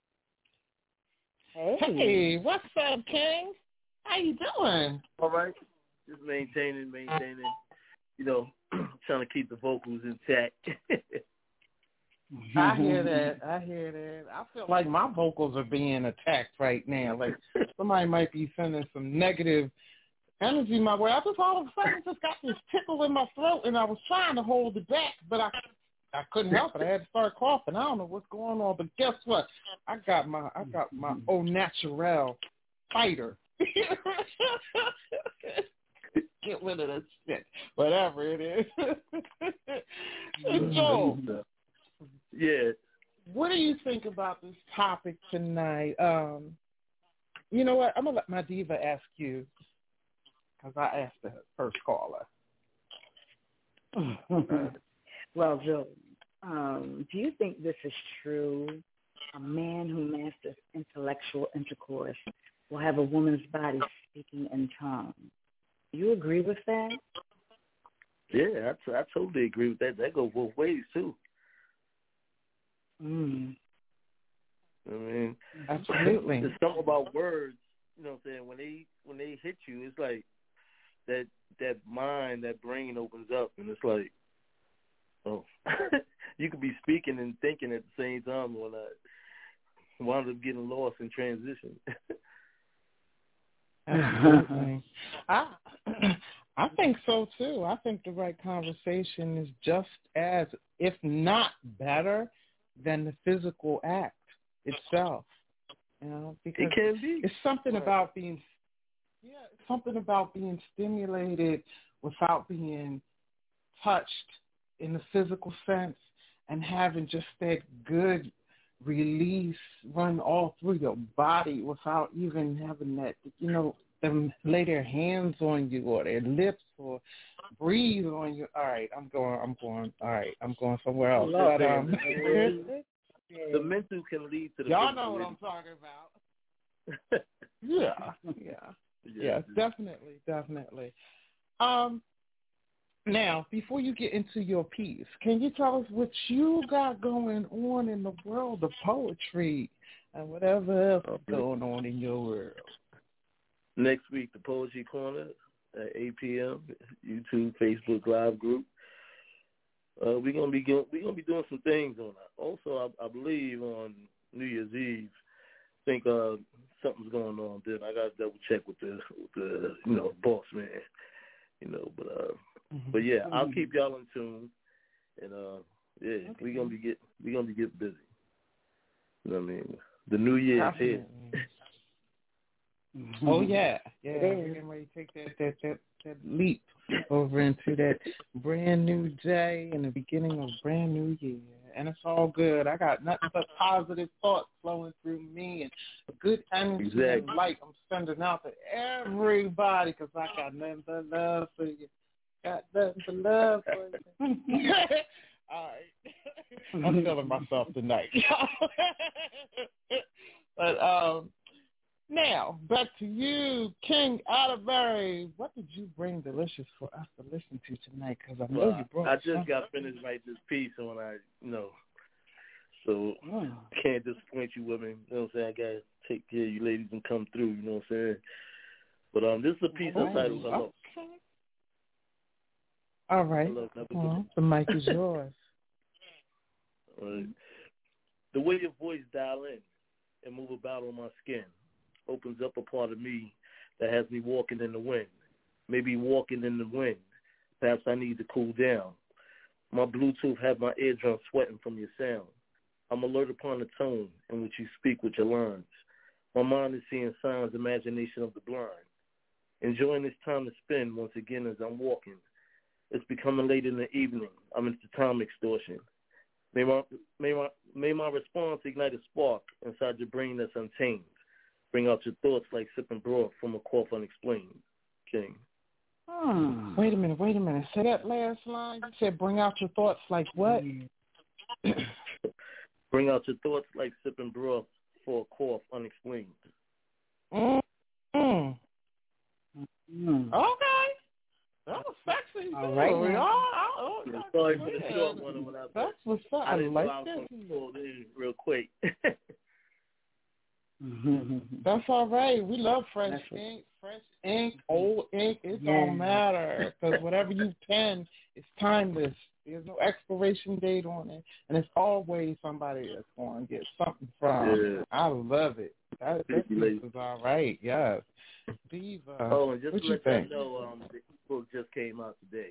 Hey, what's up, King? How you doing? All right. Just maintaining, trying to keep the vocals intact. I hear that. I feel like my vocals are being attacked right now. Like somebody might be sending some negative energy my way. I just all of a sudden just got this tickle in my throat, and I was trying to hold it back, but I couldn't help it. I had to start coughing. I don't know what's going on, but guess what? I got my au naturel fighter. Get rid of this shit, whatever it is. Joe. Yeah. What do you think about this topic tonight? You know what? I'm going to let my diva ask you, because I asked the first caller. Well, Joe, do you think this is true? A man who masters intellectual intercourse will have a woman's body speaking in tongues. Do you agree with that? Yeah, I totally agree with that. That goes both ways, too. I mean, absolutely. There's something about words, you know what I'm saying? When they hit you, it's like that mind, that brain opens up, and it's like, oh, you could be speaking and thinking at the same time when I wound up getting lost in transition. Absolutely. I think so, too. I think the right conversation is just as, if not better, than the physical act itself. You know, because it can be. It's something about being stimulated without being touched in the physical sense and having just that good release run all through your body without even having that, you know, them lay their hands on you or their lips or breathe on you. All right, I'm going somewhere else. But, the mental can lead to the y'all know what I'm talking about. Yeah, definitely. Now, before you get into your piece, can you tell us what you got going on in the world of poetry and whatever else is going on in your world? Next week, the Poetry Corner at 8 p.m. YouTube, Facebook Live group. We're gonna be doing some things on that. Also, I believe on New Year's Eve, I think something's going on then. I gotta double check with the boss man, but yeah, I'll keep y'all in tune, and we're gonna be getting busy. You know what I mean? The new year is here. Oh yeah. We're getting ready to take that leap over into that brand new day and the beginning of a brand new year, and it's all good. I got nothing but positive thoughts flowing through me and good energy and light I'm sending out to everybody because I got nothing but love for you. Got nothing but love for you. All right. I'm feeling myself tonight. But now, back to you, King Atterbury. What did you bring delicious for us to listen to tonight? Because I know you brought I just got finished writing this piece, and so can't disappoint you women. You know what I'm saying? I got to take care of you ladies and come through, you know what I'm saying? But this is a piece entitled Hello. Okay. All right. Well, the mic is yours. The way your voice dial in and move about on my skin opens up a part of me that has me walking in the wind. Maybe walking in the wind. Perhaps I need to cool down. My Bluetooth have my eardrum sweating from your sound. I'm alert upon the tone in which you speak with your lines. My mind is seeing signs, imagination of the blind. Enjoying this time to spend once again as I'm walking. It's becoming late in the evening. I'm into time extortion. May my response ignite a spark inside your brain that's untamed. Bring out your thoughts like sipping broth from a cough unexplained. King. Wait a minute. Say that last line. You said bring out your thoughts like what? Bring out your thoughts like sipping broth for a cough unexplained. Okay. That was sexy. All right. Sorry for the short one. That's what's up. I didn't like know I was that. pulled in real quick. That's all right. We love fresh ink, old ink. It don't matter because whatever you pen is timeless. There's no expiration date on it, and it's always somebody that's going to get something from. Yeah. I love it. That piece is all right. Yes. Diva. Oh, and just what to you let think? you know, the book just came out today.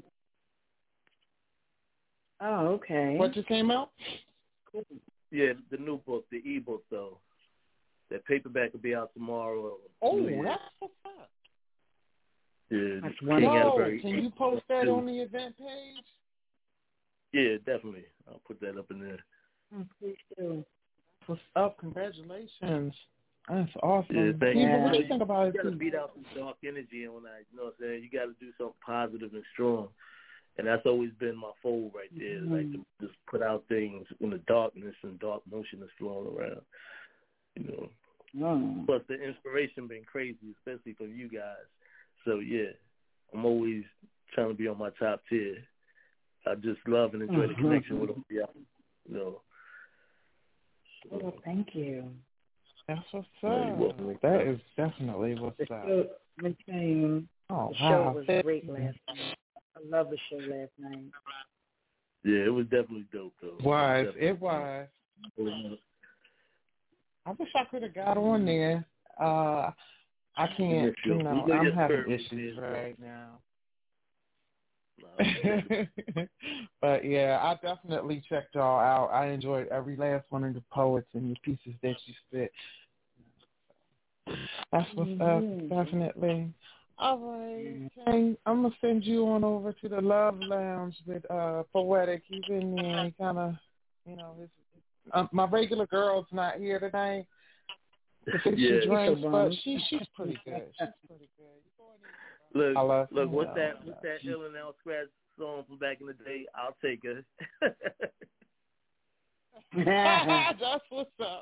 Oh, okay. What just came out? Yeah, the new book, the ebook though. That paperback will be out tomorrow. Oh, that's what's up. Yeah, that's wonderful. Can you post that on the event page? Yeah, definitely. I'll put that up in there. Please do. What's up? Congratulations. That's awesome. Yeah, thank you. What do you think about it? You got to beat out some dark energy, and you know what I'm saying? You got to do something positive and strong. And that's always been my fold right there, like to just put out things in the darkness and dark motion that's flowing around, you know. Plus the inspiration been crazy, especially from you guys. So yeah, I'm always trying to be on my top tier. I just love and enjoy the connection with them, you know. So, well, thank you. That's what's up. That is definitely what's up. Let me tell you, the show was great last night. I love the show last night. Yeah, it was definitely dope, though. It was. I wish I could have got on there. I can't, you know, I'm having issues right now. But yeah, I definitely checked y'all out. I enjoyed every last one of the poets and the pieces that you spit. That's what's up, definitely. All right, King, I'm gonna send you on over to the Love Lounge with Poetic. He's in there. He kind of, you know, my regular girl's not here tonight. She drinks, but she's pretty good. She's pretty good. Look, what's that Ill and L Scratch song from back in the day? I'll take her. That's what's up.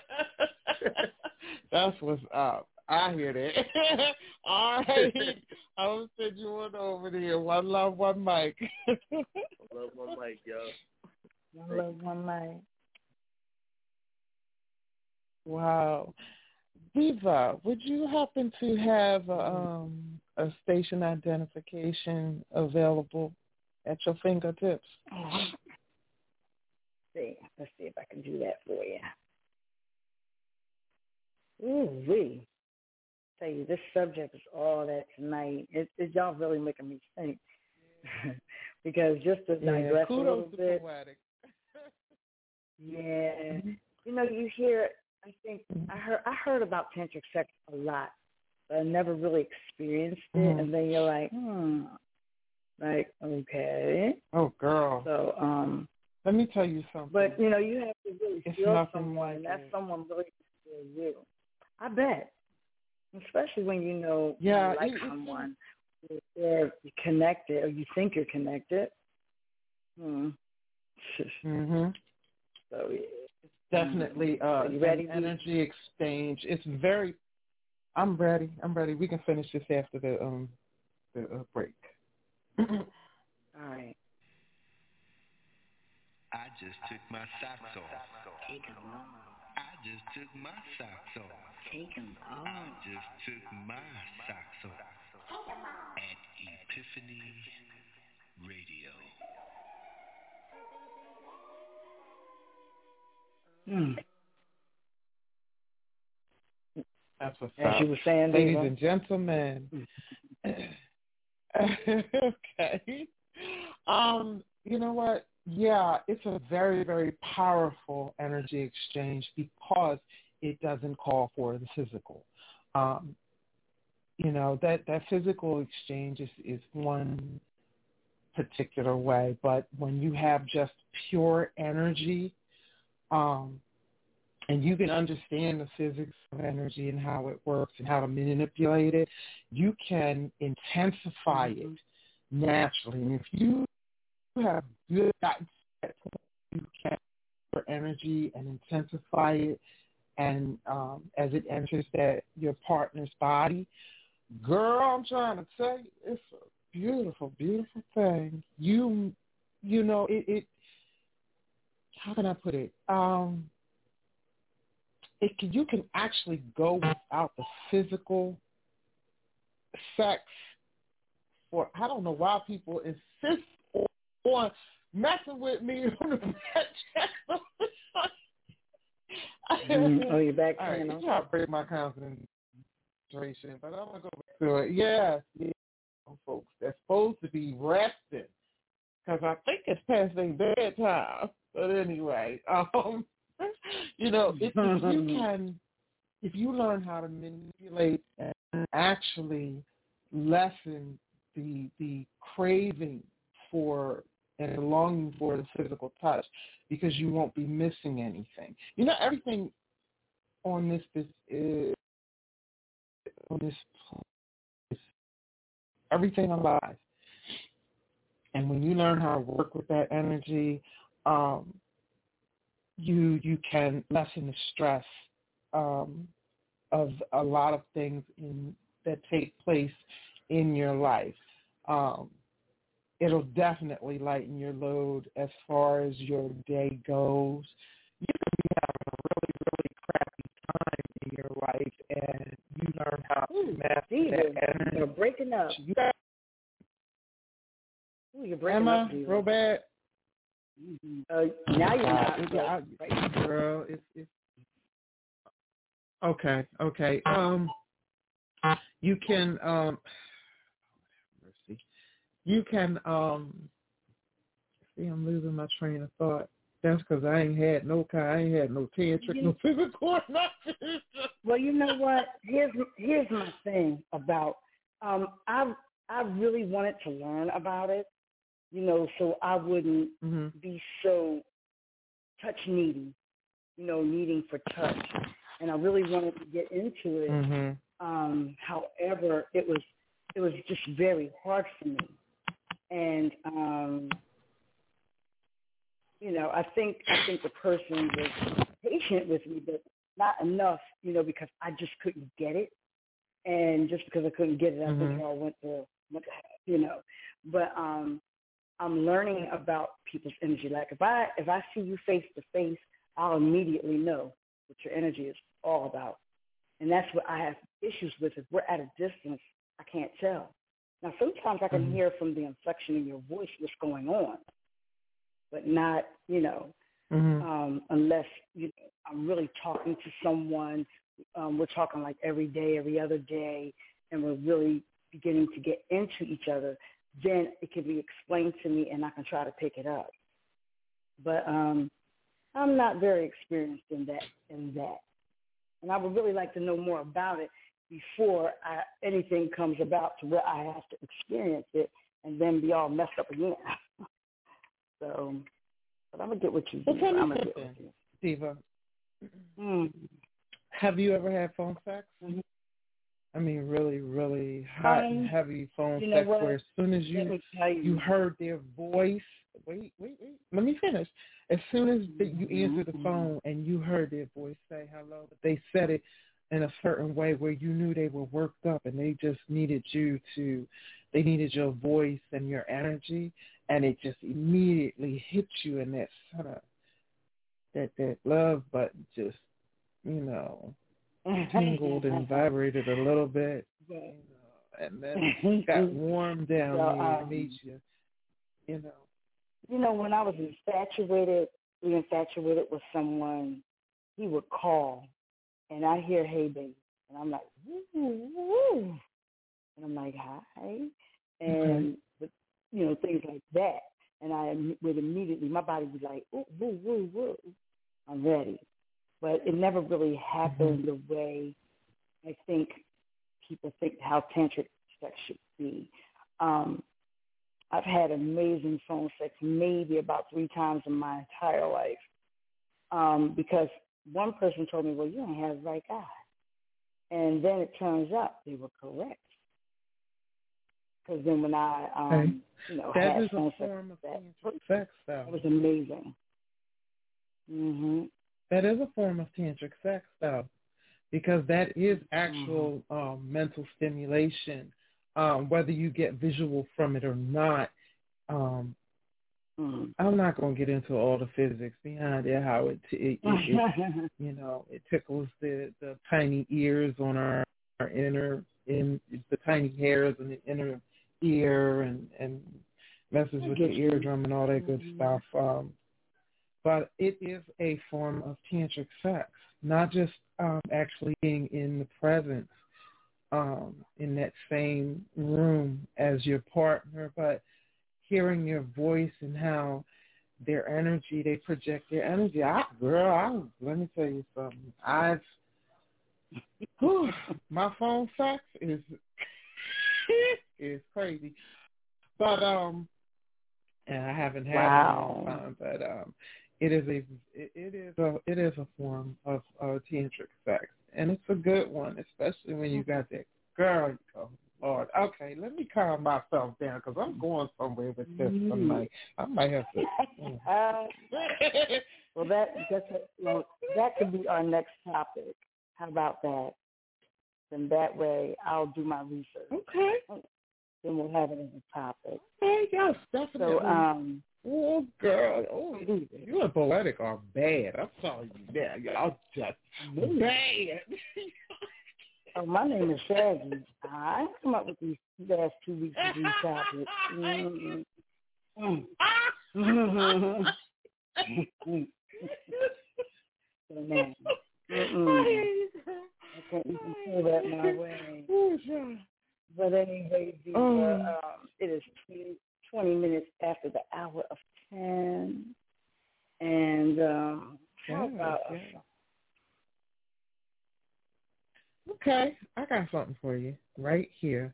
That's what's up. I hear that. All right. I will send you one over there. One love, one mic. Love, one mic, yo. One love, one mic. Wow. Diva, would you happen to have a station identification available at your fingertips? Let's see if I can do that for you. Ooh-wee. Tell you, this subject is all that tonight. Y'all really making me think. Because just to digress a little bit. Poetic. Yeah. You know, you hear, I think, I heard about tantric sex a lot, but I never really experienced it. And then you're like, like, okay. Oh, girl. So, let me tell you something. But, you know, you have to really feel someone, and that's someone really feel you. I bet. Especially when you know you like someone, you're connected, or you think you're connected. So, definitely ready? An energy exchange. It's very. I'm ready. We can finish this after the break. All right. I just took my socks off. Take 'em off. I just took my socks off. Take 'em off. I just took my socks off. At Epiphany Radio. That's what's As up. you were saying, ladies Diva. and gentlemen. Okay. You know what? Yeah, it's a very, very powerful energy exchange because it doesn't call for the physical. You know, that physical exchange is one particular way, but when you have just pure energy, and you can understand the physics of energy and how it works and how to manipulate it, you can intensify it naturally. And if you have good gotten to that point, you can for energy and intensify it, and as it enters your partner's body, girl, I'm trying to tell you, it's a beautiful, beautiful thing. You know, it how can I put it? You can actually go without the physical sex for, I don't know why people insist on messing with me on the back channel. Oh, you're back. All right, you try to break my concentration, but I'm going to go back to it. Yes, folks, they're supposed to be resting because I think it's past their bedtime. But anyway, you know, if you learn how to manipulate and actually lessen the craving for and the longing for the physical touch, because you won't be missing anything. You know, everything on this everything alive. And when learn how to work with that energy, you can lessen the stress of a lot of things that take place in your life. It'll definitely lighten your load as far as your day goes. You can be having a really, really crappy time in your life, and you learn how to master that energy. You're breaking up. You're breaking up. Am I real bad? Now you're not. Girl, it's okay. You can you can see, I'm losing my train of thought. That's because I ain't had no tantric, no physical, nothing. Well, you know what? Here's my thing about I really wanted to learn about it, so I wouldn't be so touch needy, needing for touch, and I really wanted to get into it. However, it was just very hard for me, and I think the person was patient with me, but not enough, because I just couldn't get it, and just because I couldn't get it, I think I went to, But I'm learning about people's energy. Like if I see you face to face, I'll immediately know what your energy is all about, and that's what I have issues with. If we're at a distance, I can't tell. Now, sometimes I can hear from the inflection in your voice what's going on, but not, unless I'm really talking to someone. We're talking like every day, every other day, and we're really beginning to get into each other. Then it can be explained to me, and I can try to pick it up. But I'm not very experienced in that. And I would really like to know more about it before anything comes about to where I have to experience it and then be all messed up again. So, but I'm going to get what you do. I'm going to get with you. Diva, have you ever had phone sex? I mean, really, really hot and heavy phone sex where as soon as you heard their voice, wait, let me finish. As soon as you answered the phone and you heard their voice say hello, but they said it in a certain way where you knew they were worked up and they just needed they needed your voice and your energy, and it just immediately hit you in that sort of, that love button just, tingled and vibrated a little bit, and then got warm down there and made you, when I was infatuated with someone, he would call, and I hear, "Hey, baby," and I'm like, "Woo, woo," and I'm like, "Hi," and things like that, and I would immediately, my body would be like, "Ooh, woo, woo, woo," I'm ready. But it never really happened the way I think people think how tantric sex should be. I've had amazing phone sex maybe about 3 times in my entire life, because one person told me, "Well, you don't have the right guy," and then it turns out they were correct. Because then when I, that had is phone a form sex, of sex, though. That was amazing. That is a form of tantric sex, though, because that is actual mental stimulation, whether you get visual from it or not. I'm not going to get into all the physics behind it, how it it tickles the tiny ears on our inner, in the tiny hairs in the inner ear and messes with the eardrum and all that good stuff. But it is a form of tantric sex, not just actually being in the presence in that same room as your partner, but hearing your voice and how their energy, they project their energy. Let me tell you something. My phone sex is crazy, but and I haven't had it in a long time, but it is a form of tantric sex, and it's a good one, especially when you got that girl. You go, Lord. Okay, let me calm myself down because I'm going somewhere with this tonight. I might have to. Well, that could be our next topic. How about that? Then that way I'll do my research. Okay. Then we'll have it as a topic. Hey, yes, definitely. So, oh, girl. Oh, you and Poetic are bad. I'm telling you that. Y'all just bad. Oh, my name is Shaggy. I come up with these last 2 weeks of these topics. So now, I can't even say that my way. But anyway, it is 20 minutes after the hour of 10. And how about Okay, I got something for you right here.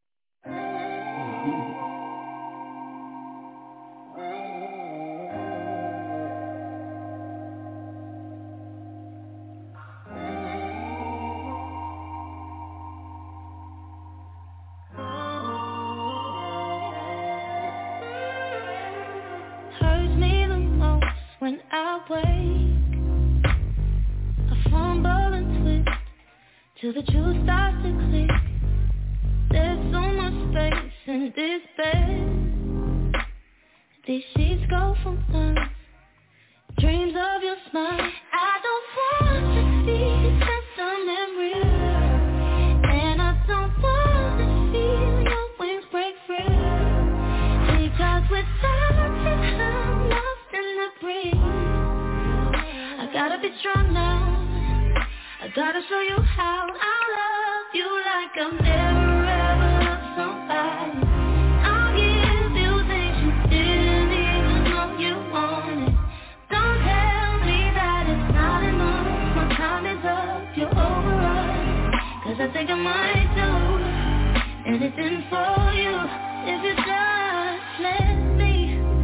Hurts me the most when I wake. I fumble and twist till the truth starts to click. There's so much space in this bed. These sheets go from us. Dreams of your smile. I don't want to see just a memory, and I don't want to feel your wings break free. Because without you, I'm lost in the breeze. I gotta be strong now. I gotta show you how I love you like I've never ever loved somebody. I'll give you things you didn't even know you wanted. Don't tell me that it's not enough. My time is up, you're over us. 'Cause I think I might do anything for you if you just let me.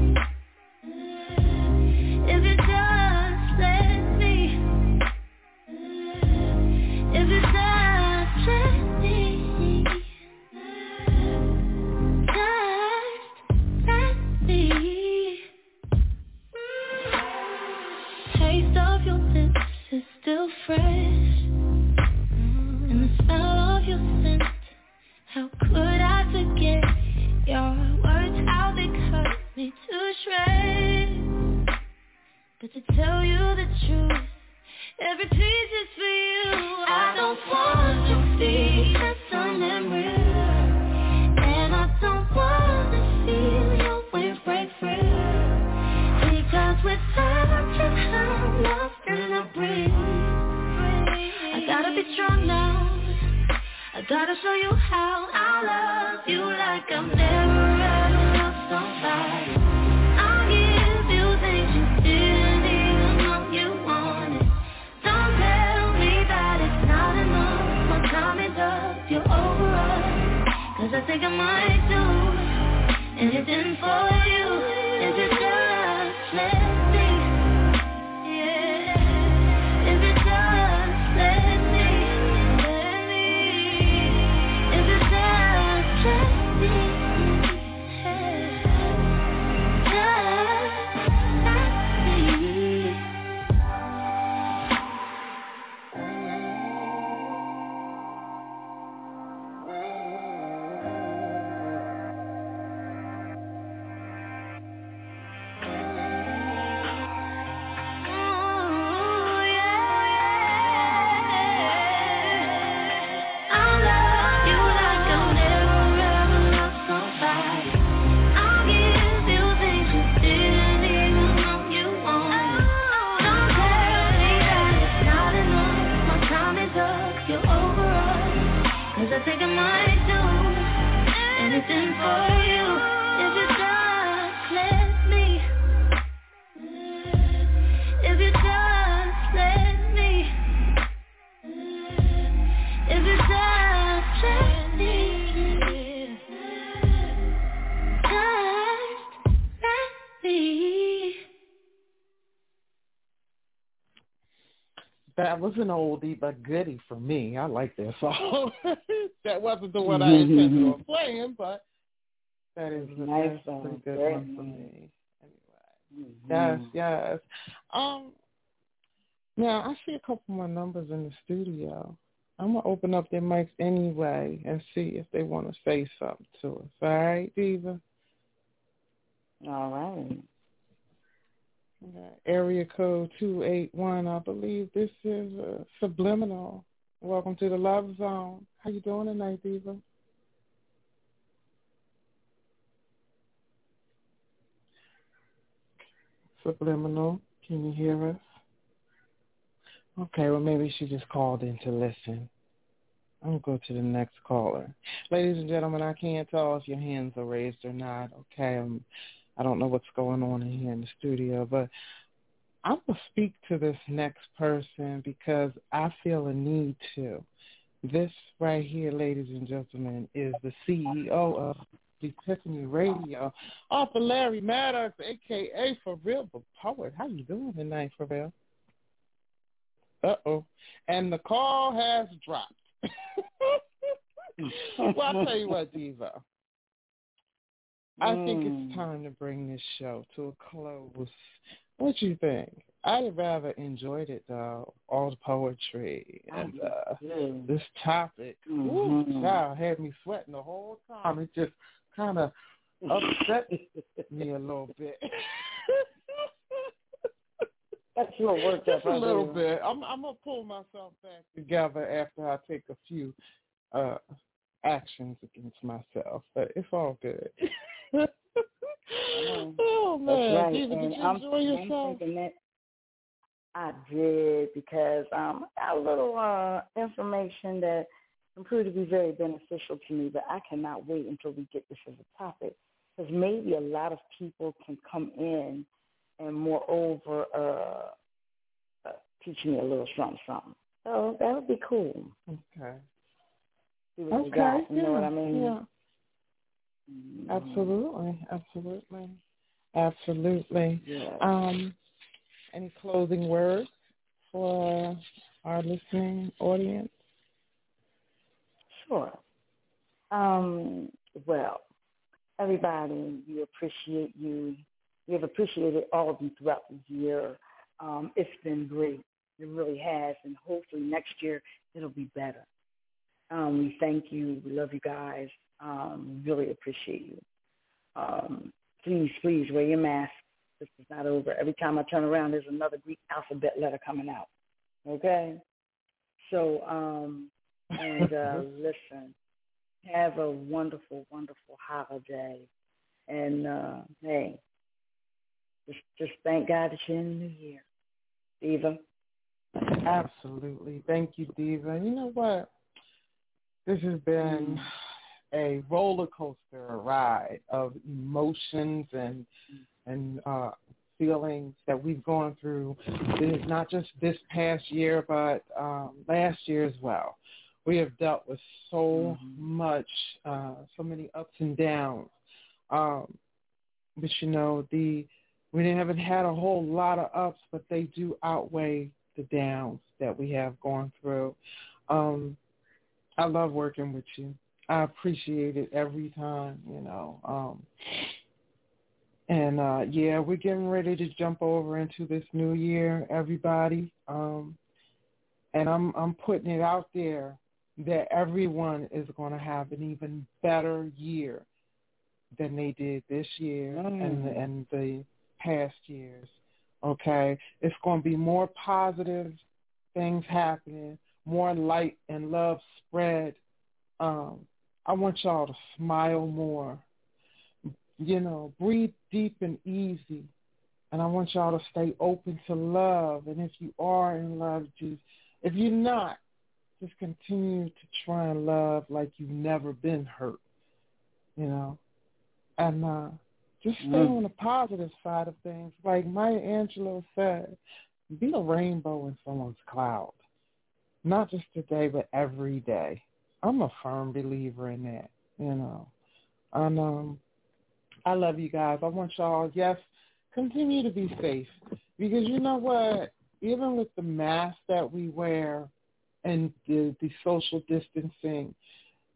If you just let me. If you just let me. Just let me. Taste of your lips is still fresh, and the smell of your scent. How could I forget your words? How they cut me to shreds. But to tell you the truth, every piece is for you. I don't want to be just a memory, and I don't want to feel your wings break free. Because without you, I'm lost in the breeze. I gotta be strong now. I gotta show you how I love you like I've never ever loved somebody. I'll give you things you didn't even know you wanted. Don't tell me that it's not enough. My time is up, you're over us. 'Cause I think I might do anything for you if you just let me. Yeah, if you just let me. If you just let me. I think I might do anything for you if you just let me. If you just let me. If you just let me. Just let me. That was an oldie but goodie for me. I like that song. That wasn't the one I intended on playing, but that is a nice, pretty good very one for nice. me. Anyway, yes. Now, I see a couple more numbers in the studio. I'm going to open up their mics anyway and see if they want to say something to us. All right, Diva? All right. Area code 281. I believe this is Subliminal. Welcome to the Love Zone. How you doing tonight, Diva? Subliminal, can you hear us? Okay, well, maybe she just called in to listen. I'm going to go to the next caller. Ladies and gentlemen, I can't tell if your hands are raised or not, okay? I don't know what's going on in here in the studio, but I'm going to speak to this next person because I feel a need to. This right here, ladies and gentlemen, is the CEO of Epiphany Radio, Author Larry Maddox, a.k.a. For Real the Poet. How you doing tonight, For Real? Uh-oh. And the call has dropped. Well, I'll tell you what, Diva. I think it's time to bring this show to a close. What you think? I'd have rather enjoyed it, though. All the poetry and this topic. Ooh, child, had me sweating the whole time. It just kind of upset me a little bit. That's a little worked up. Just a little bit. I'm going to pull myself back together after I take a few actions against myself. But it's all good. Oh, man. That's right. Diva, did you enjoy yourself? I'm thinking that I did because I got a little information that can prove to be very beneficial to me, but I cannot wait until we get this as a topic because maybe a lot of people can come in and moreover teach me a little something. So that would be cool. Okay. See what you got, you know what I mean? Yeah. Absolutely. Yeah. Any closing words for our listening audience? Sure. Well, everybody, we appreciate you. We have appreciated all of you throughout the year. It's been great. It really has. And hopefully next year it'll be better. We thank you. We love you guys. Really appreciate you. Please wear your mask. This is not over. Every time I turn around, there's another Greek alphabet letter coming out. Okay? So, listen, have a wonderful, wonderful holiday. And, hey, just thank God that you're in the new year. Diva? Absolutely. Thank you, Diva. You know what? This has been a roller coaster ride of emotions and feelings that we've gone through. It is not just this past year, but last year as well. We have dealt with so much, so many ups and downs. But you know, we haven't had a whole lot of ups, but they do outweigh the downs that we have gone through. I love working with you. I appreciate it every time, you know. Yeah, we're getting ready to jump over into this new year, everybody. And I'm putting it out there that everyone is going to have an even better year than they did this year and the past years. Okay? It's going to be more positive things happening, more light and love spread. I want y'all to smile more. You know, breathe deep and easy. And I want y'all to stay open to love. And if you are in love, if you're not, just continue to try and love like you've never been hurt, you know. And just stay on the positive side of things. Like Maya Angelou said, be a rainbow in someone's cloud. Not just today, but every day. I'm a firm believer in that, you know. And I love you guys. I want y'all, yes, continue to be safe. Because you know what? Even with the mask that we wear and the social distancing,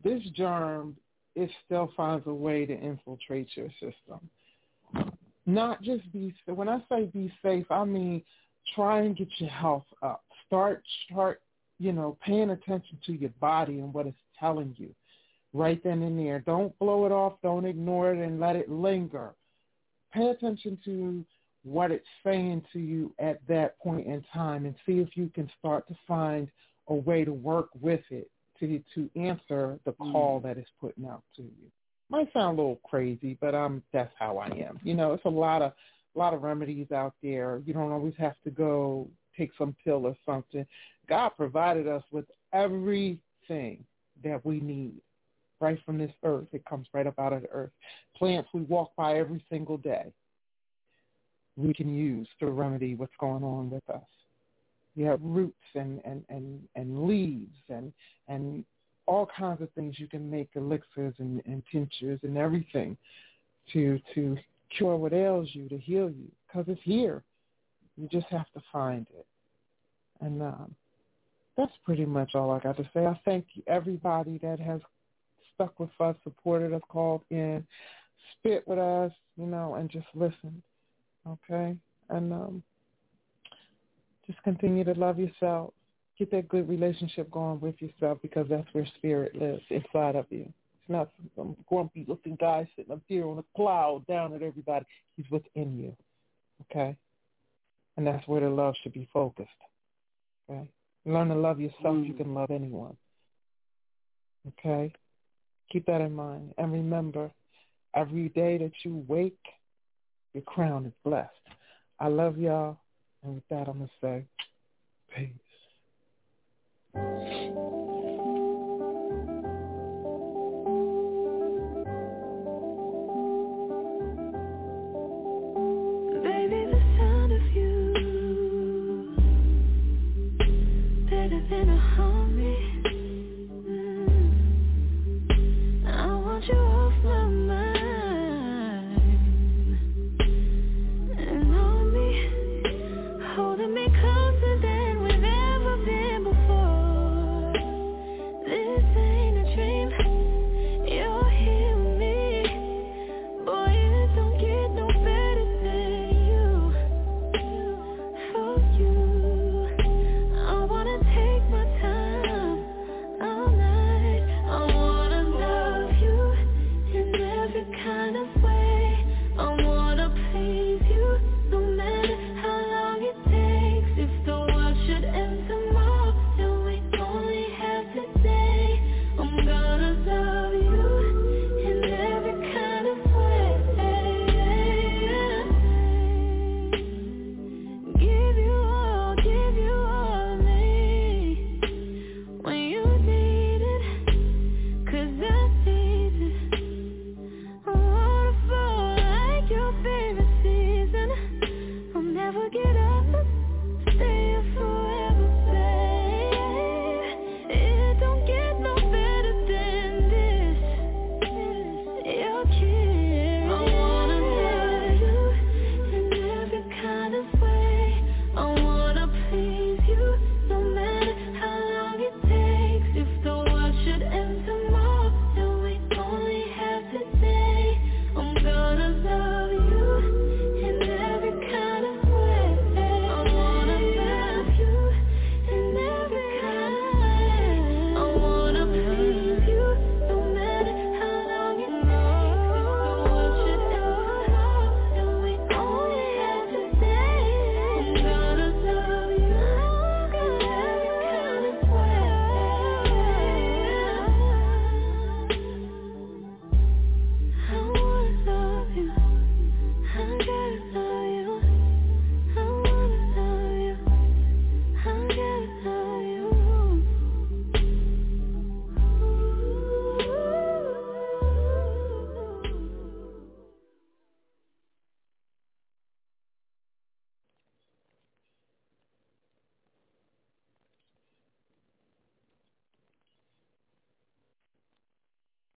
this germ, it still finds a way to infiltrate your system. Not just when I say be safe, I mean try and get your health up. Start, paying attention to your body and what it's telling you right then and there. Don't blow it off. Don't ignore it and let it linger. Pay attention to what it's saying to you at that point in time and see if you can start to find a way to work with it to answer the call that it's putting out to you. Might sound a little crazy, but that's how I am. It's a lot of remedies out there. You don't always have to go take some pill or something. God provided us with everything that we need right from this earth. It comes right up out of the earth. Plants we walk by every single day we can use to remedy what's going on with us. You have roots and leaves and all kinds of things you can make elixirs and tinctures and everything to cure what ails you, to heal you, because it's here. You just have to find it. And that's pretty much all I got to say. I thank everybody that has stuck with us, supported us, called in, spit with us, and just listened. Okay? And just continue to love yourself. Get that good relationship going with yourself, because that's where spirit lives, inside of you. It's not some grumpy looking guy sitting up here on a cloud down at everybody. He's within you. Okay? And that's where the love should be focused. Okay? Learn to love yourself. You can love anyone. Okay? Keep that in mind. And remember, every day that you wake, your crown is blessed. I love y'all. And with that, I'm going to say, peace.